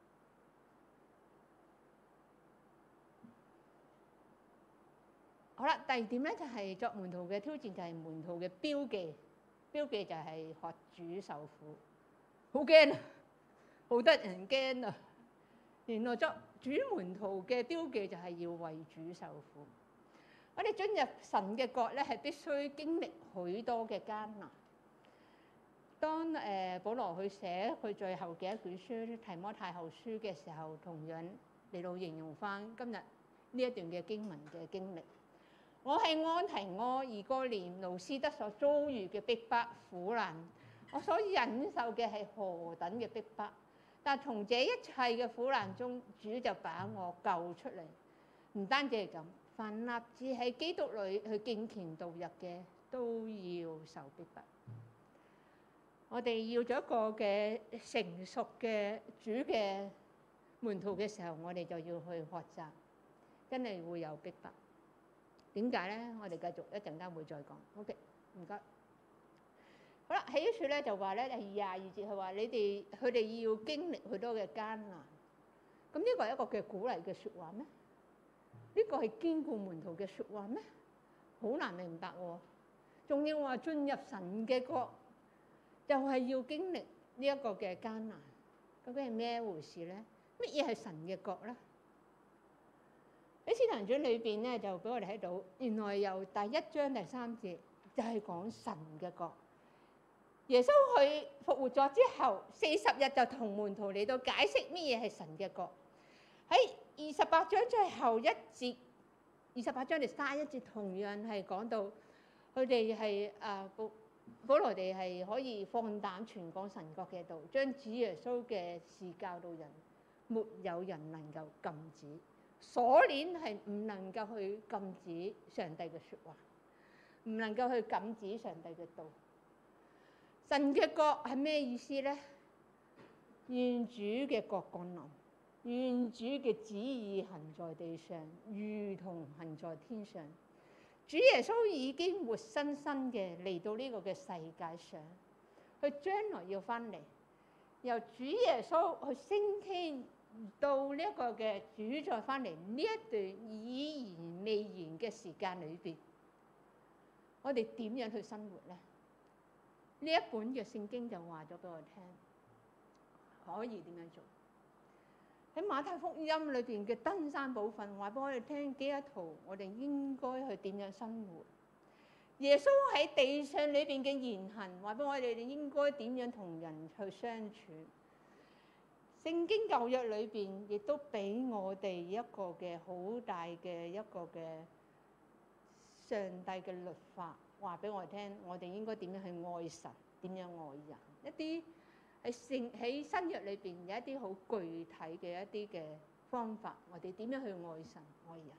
好啦，第二點咧就係、是、作門徒嘅挑戰，就係門徒嘅標記。標記就係學主受苦，好驚啊，好得人驚啊！原來作主門徒嘅標記就係要為主受苦。我哋進入神嘅國咧，係必須經歷許多嘅艱難。當誒、呃、保羅去寫佢最後嘅一卷書《提摩太後書》嘅時候，同樣嚟到形容翻今日呢一段嘅經文嘅經歷。我係安提阿、以哥念、路斯德所遭遇嘅逼迫苦難，我所忍受嘅係何等嘅逼迫，但從這一切嘅苦難中，主就把我救出嚟。唔單止係咁，凡立志喺基督裏去敬虔度日嘅，都要受逼迫。我哋要做一個嘅成熟嘅主嘅門徒嘅時候，我哋就要去學習，真係會有逼迫。點解咧？我哋繼續一陣間會再講。OK， 唔該。好啦，喺呢處咧就話咧，係廿二節，佢話你哋佢哋要經歷好多嘅艱難。咁呢個係一個嘅鼓勵嘅説話咩？呢個係堅固門徒嘅説話咩？好難明白喎。仲要話進入神嘅國，就係要經歷呢一個嘅艱難。究竟係咩回事咧？乜嘢係神嘅國咧？喺《使徒行傳》裏邊咧，就俾我哋睇到，原來由第一章第三節就係講神嘅國。耶穌佢復活咗之後，四十日就同門徒嚟到解釋乜嘢係神嘅國。喺二十八章最後一節，二十八章第三一節同樣係講到佢哋係啊保保羅哋係可以放膽傳講神國嘅道，將主耶穌嘅事教導人，沒有人能夠禁止。鎖鏈係唔能夠去禁止上帝嘅説話，唔能夠去禁止上帝嘅道。神嘅國係咩意思咧？願主嘅國降臨，願主嘅旨意行在地上，如同行在天上。主耶穌已經活生生嘅嚟到呢個嘅世界上，佢將來要翻嚟，由主耶穌去升天。到呢一個嘅主再翻嚟呢一段已然未然嘅時間裏邊，我哋點樣去生活咧？呢一本嘅聖經就話咗俾我聽，可以點樣做？喺馬太福音裏邊嘅登山寶訓話俾我哋聽，基督徒我哋應該去點樣生活？耶穌喺地上裏邊嘅言行話俾我哋，你應該點樣同人去相處？聖經舊約裏邊亦都俾我哋一個嘅好大嘅一個嘅上帝嘅律法，話俾我哋聽，我哋應該點樣去愛神，點樣愛人。一啲喺聖喺新約裏邊有一啲好具體嘅一啲嘅方法，我哋點樣去愛神愛人。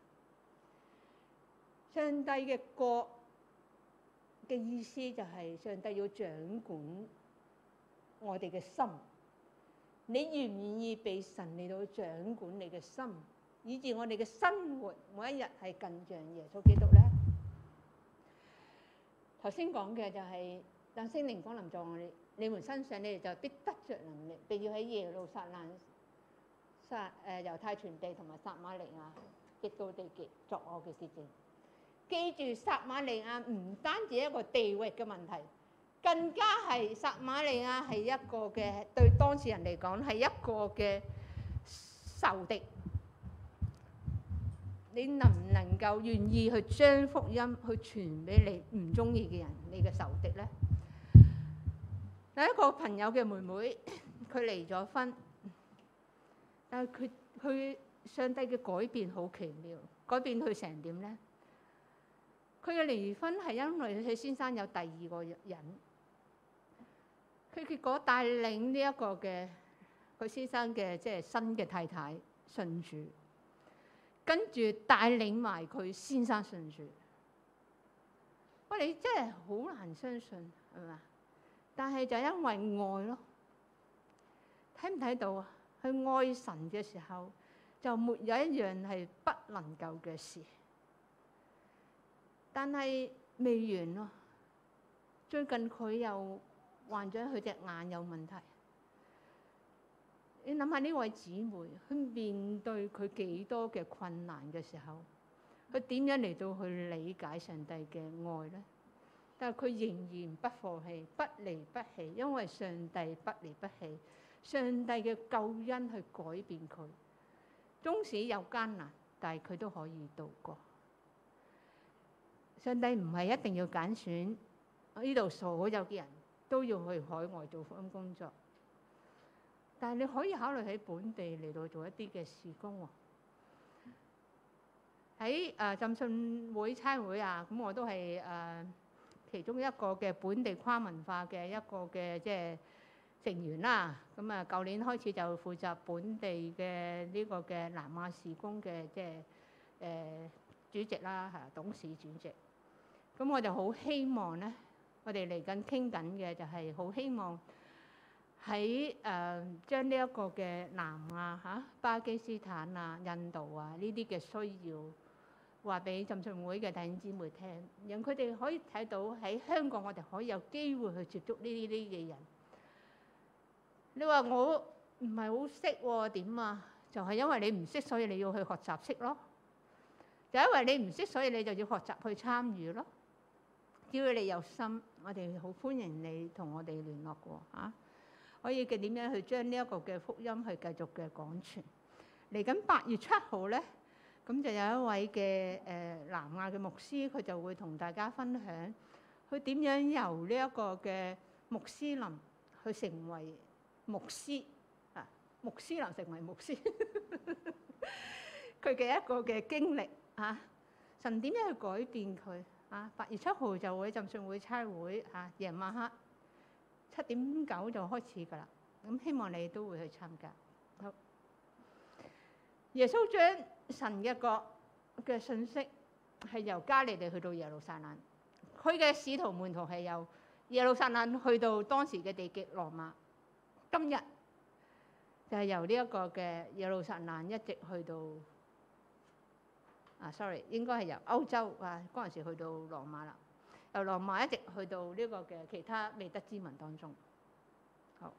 上帝嘅國嘅意思就係上帝要掌管我哋嘅心。你願唔願意被神嚟到掌管你嘅心，以致我哋嘅生活每一日係更像耶穌基督咧？頭先講嘅就係當聖靈降臨在我哋你們身上，你哋就必得着能力，並要喺耶路撒冷、撒誒猶太全地同埋撒瑪利亞，直到地極作我嘅見證。記住，撒瑪利亞唔單止一個地域嘅問題。更加係撒瑪利亞係一個嘅對當事人嚟講係一個嘅仇敵。你能唔能夠願意去將福音去傳俾你唔中意嘅人，你嘅仇敵咧？有一個朋友嘅妹妹，佢離咗婚，但係佢佢上帝嘅改變好奇妙，改變佢成點咧？佢嘅離婚係因為佢先生有第二個人。佢結果帶領呢一個嘅佢先生嘅即係新嘅太太信主，跟住帶領埋佢先生信主。喂，你真係好難相信係嘛？但係就因為愛咯，睇唔睇到啊？去愛神嘅時候， 就沒有一樣係不能夠嘅事。但係未完咯，最近佢又患咗佢隻眼有問題。你諗下呢位姊妹，佢面對佢幾多嘅困難嘅時候，佢點樣嚟到去理解上帝嘅愛呢？但係佢仍然不放棄，不離不棄，因為上帝不離不棄，上帝嘅救恩去改變佢。縱使有艱難，但係佢都可以度過。上帝唔係一定要揀選呢度所有嘅人都要去海外做福音工作，但係你可以考慮喺本地嚟到做一啲嘅事工喎。喺誒浸信會差會啊，咁我都係誒、呃、其中一個嘅本地跨文化嘅一個嘅即係成員啦。咁啊，舊年開始就負責本地嘅呢個嘅南亞事工嘅即係誒主席啦，係董事主席。咁我就好希望咧，我哋嚟緊傾緊嘅就係好希望喺誒將呢一個嘅南亞嚇、巴基斯坦啊、印度啊呢啲嘅需要話俾浸信會嘅弟兄姊妹聽，讓佢哋可以睇到喺香港我哋可以有機會去接觸呢啲呢嘅人。你話我唔係好識喎，點啊？就係因為你唔識，所以你要去學習識咯。就因為你唔識，所以你就要學習去參與咯。只要你有心，我哋好歡迎你同我哋聯絡喎嚇。可以嘅點樣去將呢一個嘅福音去繼續嘅廣傳。嚟緊八月七號咧，咁就有一位嘅誒南亞嘅牧師，佢就會同大家分享佢點樣由呢一個嘅穆斯林去成為牧師啊，穆斯林成為牧師，佢嘅一個嘅經歷啊，神點樣去改變佢？啊！八月七號就會浸信會差會啊，夜晚黑七點九就開始㗎啦。咁希望你都會去參加。好，耶穌將神嘅國嘅信息係由加利利去到耶路撒冷，佢嘅使徒門徒係由耶路撒冷去到當時嘅地極羅馬。今日就係由呢一個嘅耶路撒冷一直去到。啊，sorry， 應該係由歐洲啊嗰陣時去到羅馬啦，由羅馬一直去到呢個嘅其他未得之民當中。好，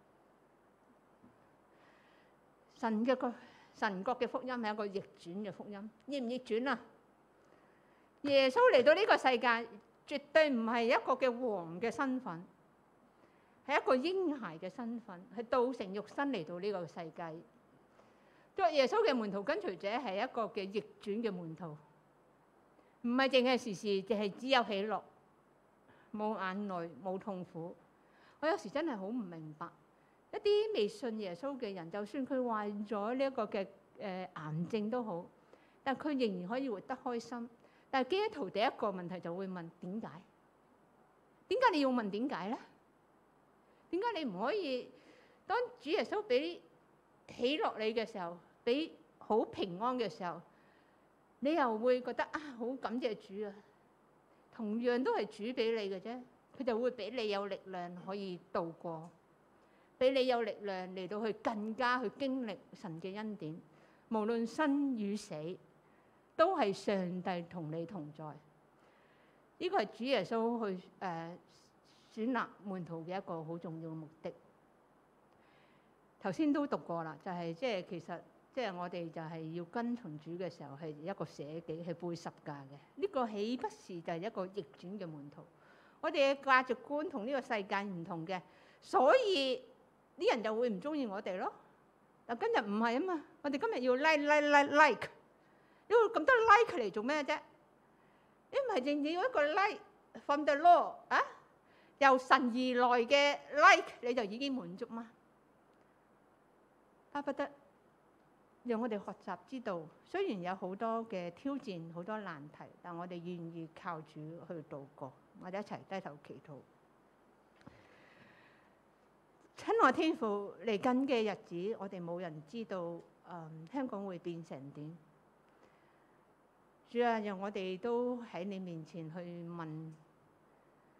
神嘅國，神國嘅福音係一個逆轉嘅福音，逆唔逆轉啊？耶穌嚟到呢個世界，絕對唔係一個嘅王嘅身份，係一個嬰孩嘅身份，係道成肉身嚟到呢個世界。作耶穌嘅門徒跟隨者係一個嘅逆轉嘅門徒，唔係淨係時時淨係只有喜樂，冇眼淚，冇痛苦。我有時真係好唔明白，一啲未信耶穌嘅人，就算佢患咗呢一個嘅誒癌症都好，但佢仍然可以活得開心。但係基督徒第一個問題就會問點解？點解你要問點解咧？點解你唔可以當主耶穌俾喜樂你嘅時候，俾好平安嘅時候，你又會覺得啊，好感謝主啊！同樣都係主俾你嘅啫，佢就會俾你有力量可以度過，俾你有力量嚟到去更加去經歷神嘅恩典。無論生與死，都係上帝同你同在。呢個係主耶穌去誒、呃、選立門徒嘅一個好重要嘅目的。頭先都讀過啦，就係即係其實即係我哋就係要跟從主嘅時候係一個捨己，係背十架嘅。呢個豈不是就係一個逆轉嘅門徒？我哋嘅價值觀同呢個世界唔同嘅，所以啲人就會唔中意我哋咯。但今日唔係啊嘛，我哋今日要 like like like like， 因為咁多 like 嚟做咩啫？因為淨要一個 like from the Lord 啊，由神而來嘅 like 你就已經滿足嘛。巴不得讓我哋學習知道，雖然有好多嘅挑戰、好多難題，但我哋願意靠主去度過。我哋一齊低頭祈禱。親愛天父，嚟緊嘅日子，我哋冇人知道，誒、嗯、香港會變成點？主啊，讓我哋都喺你面前去問。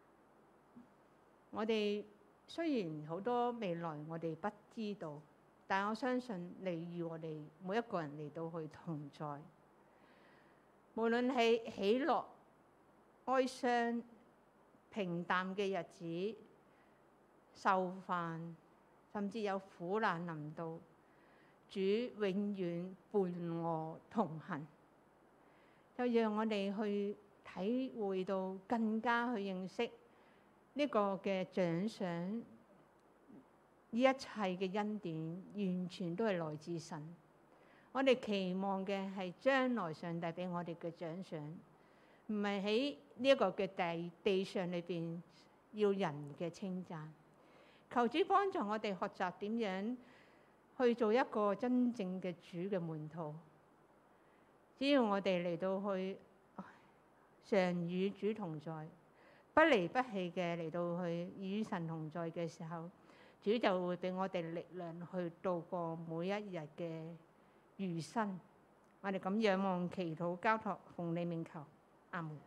我哋雖然好多未來我哋不知道。 但我相信你與我哋每一個人嚟到去同在，無論係喜樂、哀傷、平淡嘅日子、受煩，甚至有苦難臨到，主永遠伴我同行，就讓我哋去體會到，更加去認識呢個嘅獎賞，呢一切嘅恩典完全都係來自神。我哋期望嘅係將來上帝俾我哋嘅獎賞，唔係喺呢一個嘅地地上裏邊要人嘅稱讚。求主幫助我哋學習點樣去做一個真正嘅主嘅門徒。只要我哋嚟到去常與主同在，不離不棄嘅嚟到去與神同在嘅時候，主就會俾我哋力量去度過每一日嘅餘生。我哋咁仰望祈禱交託，奉你名求，阿門。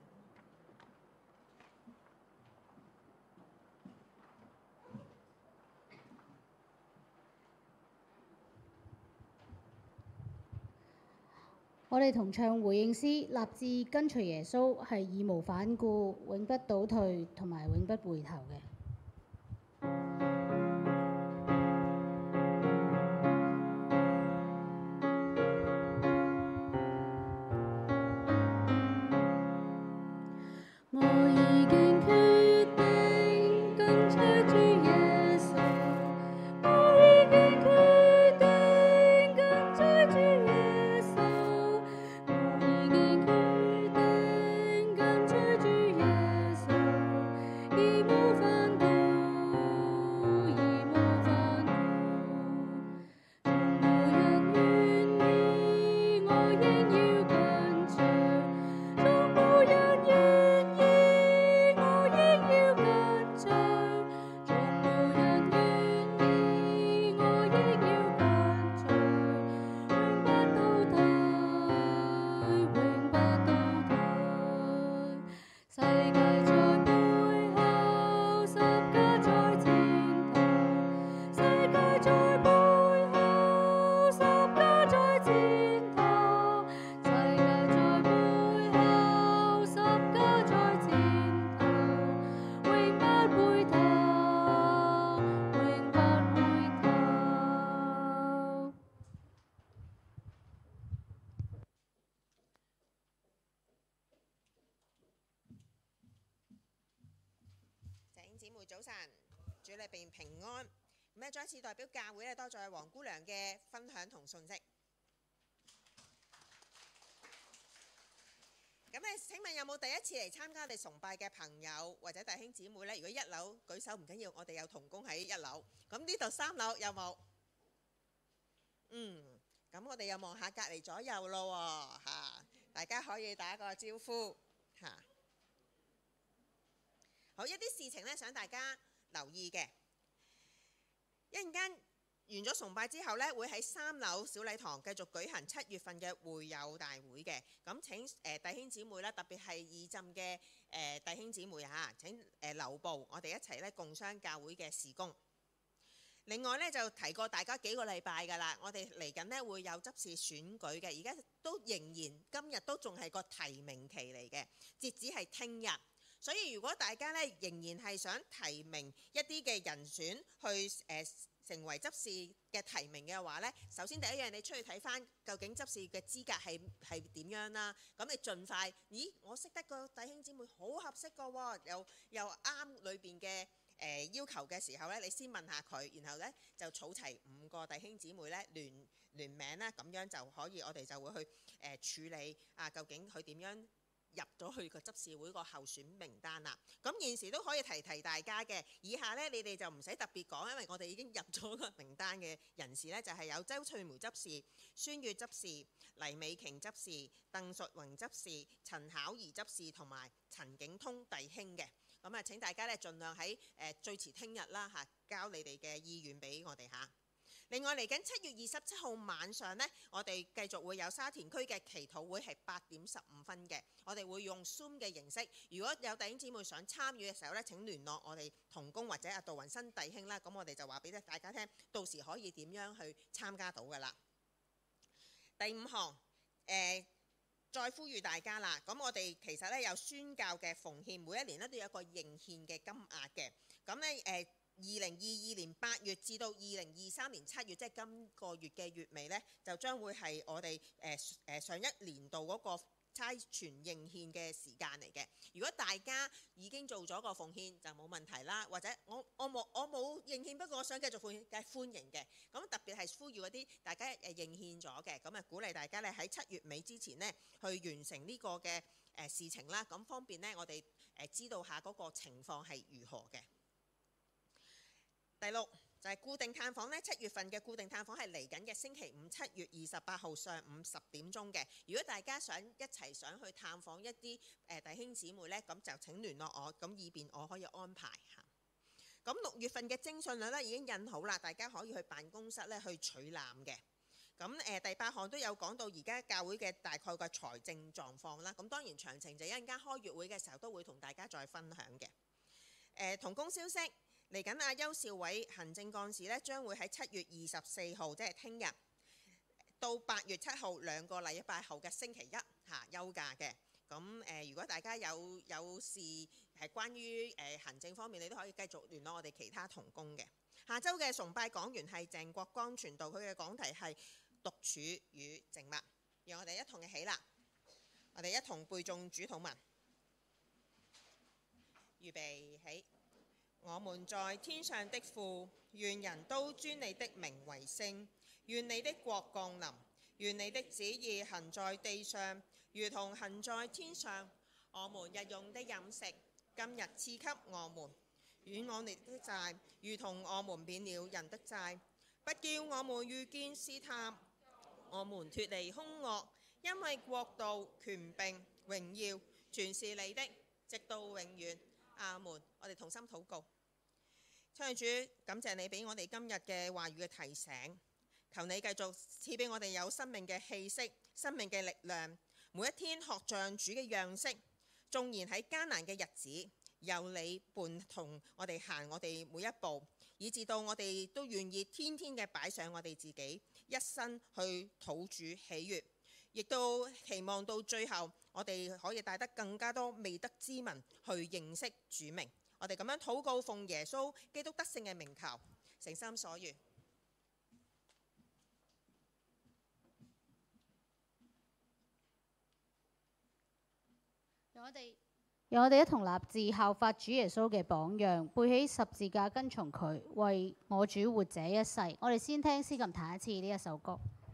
我哋同唱回應詩，立志跟隨耶穌，係義無反顧、永不倒退同埋永不回頭嘅。我已經決定跟隨主耶穌，我已經決定跟隨主耶穌，我已經決定跟隨主耶穌，義無反顧，義無反顧，從無人願意，我應要跟隨，從無人願意，我應要跟隨，從無人願意，我應要跟隨，永不倒退，永不倒退。世界在背後，十架在前頭。世界在背後，十架在前頭。世界在背後，十架在前頭。永不回頭，永不回頭。 弟兄姊妹早晨，主裏邊平安。咁咧，再一次代表教會咧，多謝黃姑娘嘅分享同信息。咁咧，請問有冇第一次嚟參加我哋崇拜嘅朋友或者弟兄姊妹咧？如果一樓舉手唔緊要，我哋有同工喺一樓。咁呢度三樓有冇？嗯，咁我哋又望下隔離左右咯喎，嚇，大家可以打個招呼嚇。好，一啲事情咧，想大家留意嘅。一陣間完咗崇拜之後咧，會喺三樓小禮堂繼續舉行七月份嘅會友大會嘅。咁請誒、呃、弟兄姊妹啦，特別係義浸嘅誒弟兄姊妹嚇，請誒、呃、留步，我哋一齊咧共商教會嘅事工。另外咧就提過大家幾個禮拜㗎啦，我哋嚟緊咧會有執事選舉嘅，而家都仍然今日都仲係個提名期嚟嘅，截止係聽日。所以如果大家咧仍然係想提名一啲嘅人選去誒、呃、成為執事嘅提名嘅話咧，首先第一樣你出去睇翻究竟執事嘅資格係係點樣啦。咁你盡快，咦我識得個弟兄姊妹好合適個喎，又又啱裏邊嘅誒要求嘅時候咧，你先問下佢，然後咧就儲齊五個弟兄姊妹咧聯聯名啦，咁樣就可以我哋就會去誒、呃、處理啊，究竟佢點樣入咗去個執事會個候選名單啦。咁現時都可以提提大家嘅，以下呢，你哋就唔使特別講，因為我哋已經入咗個名單嘅人士呢，就係、是、有周翠梅執事、孫月執事、黎美瓊執事、鄧淑榮執事、陳巧儀執事同埋陳景通弟兄嘅。咁啊請大家呢，盡量喺誒、呃、最遲聽日啦嚇交你哋嘅意願俾我哋嚇。 另外嚟緊七月二十七號晚上呢，我哋繼續會有沙田區嘅祈禱會，係八點十五分嘅。我哋會用 Zoom 嘅形式。如果有弟兄姊妹想參與嘅時候呢，請聯絡我哋同工或者阿杜雲新弟兄啦。咁我哋就話俾大家聽，到時可以點樣去參加到㗎啦。第五項，誒、呃。再呼籲大家啦，咁我哋其實咧有宣教嘅奉獻，每一年咧都有一個認獻嘅金額嘅。咁咧誒，二零二二年八月至到二零二三年七月，即係今個月嘅月尾咧，就將會係我哋誒誒上一年度嗰個差傳認獻嘅時間嚟嘅。如果大家已經做咗個奉獻就冇問題啦，或者我我冇我冇認獻，不過我想繼續奉獻，梗係歡迎嘅。咁特別係呼籲嗰啲大家誒認獻咗嘅，咁啊鼓勵大家咧喺七月尾之前呢去完成呢個嘅誒事情啦，咁方便呢我哋誒知道下嗰個情況係如何嘅。第六就係固定探訪呢，七月份嘅固定探訪係嚟緊嘅星期五，七月二十八號上午十點鐘嘅。如果大家想一齊想去探訪一啲誒弟兄姊妹呢，咁就請聯絡我，咁以便我可以安排嚇。咁六月份嘅徵信率呢已經印好啦，大家可以去辦公室呢去取覽嘅。咁誒第八項都有講到而家教會嘅大概嘅財政狀況啦。咁當然詳情就一陣間開月會嘅時候都會同大家再分享嘅。誒同工消息。嚟緊阿邱兆偉行政幹事咧，將會喺七月二十四號，即係聽日到八月七號兩個禮拜後嘅星期一嚇休假嘅。咁誒、呃，如果大家有有事係關於誒、呃、行政方面，你都可以繼續聯絡我哋其他同工嘅。下週嘅崇拜講員係鄭國光傳道，佢嘅講題係獨處與靜默。讓我哋一同嘅起立，我哋一同背誦主禱文，預備起。我們在天上的父，願人都尊你的名為聖。願你的國降臨，願你的旨意行在地上，如同行在天上。我們日用的飲食，今日賜給我們，免我哋的債，如同我們免了人的債。不叫我們遇見試探，我們脫離兇惡，因為國度、權柄、榮耀，全是你的，直到永遠。阿門。我哋同心禱告。親愛主，感謝你俾我哋今日嘅話語嘅提醒，求你繼續賜俾我哋有生命嘅氣息、生命嘅力量，每一天學像主嘅樣式。縱然喺艱難嘅日子，有你伴同我哋行我哋每一步，以至到我哋都願意天天嘅擺上我哋自己，一生去討主喜悅，亦都期望到最後我哋可以帶得更加多未得之民去認識主名。我哋咁樣禱告，奉耶穌基督得勝嘅名求，誠心所願。 讓我哋，讓我哋一同立志效法主耶穌嘅榜樣，背起十字架跟從佢，為我主活這一世。我哋先聽司琴彈一次呢一首歌。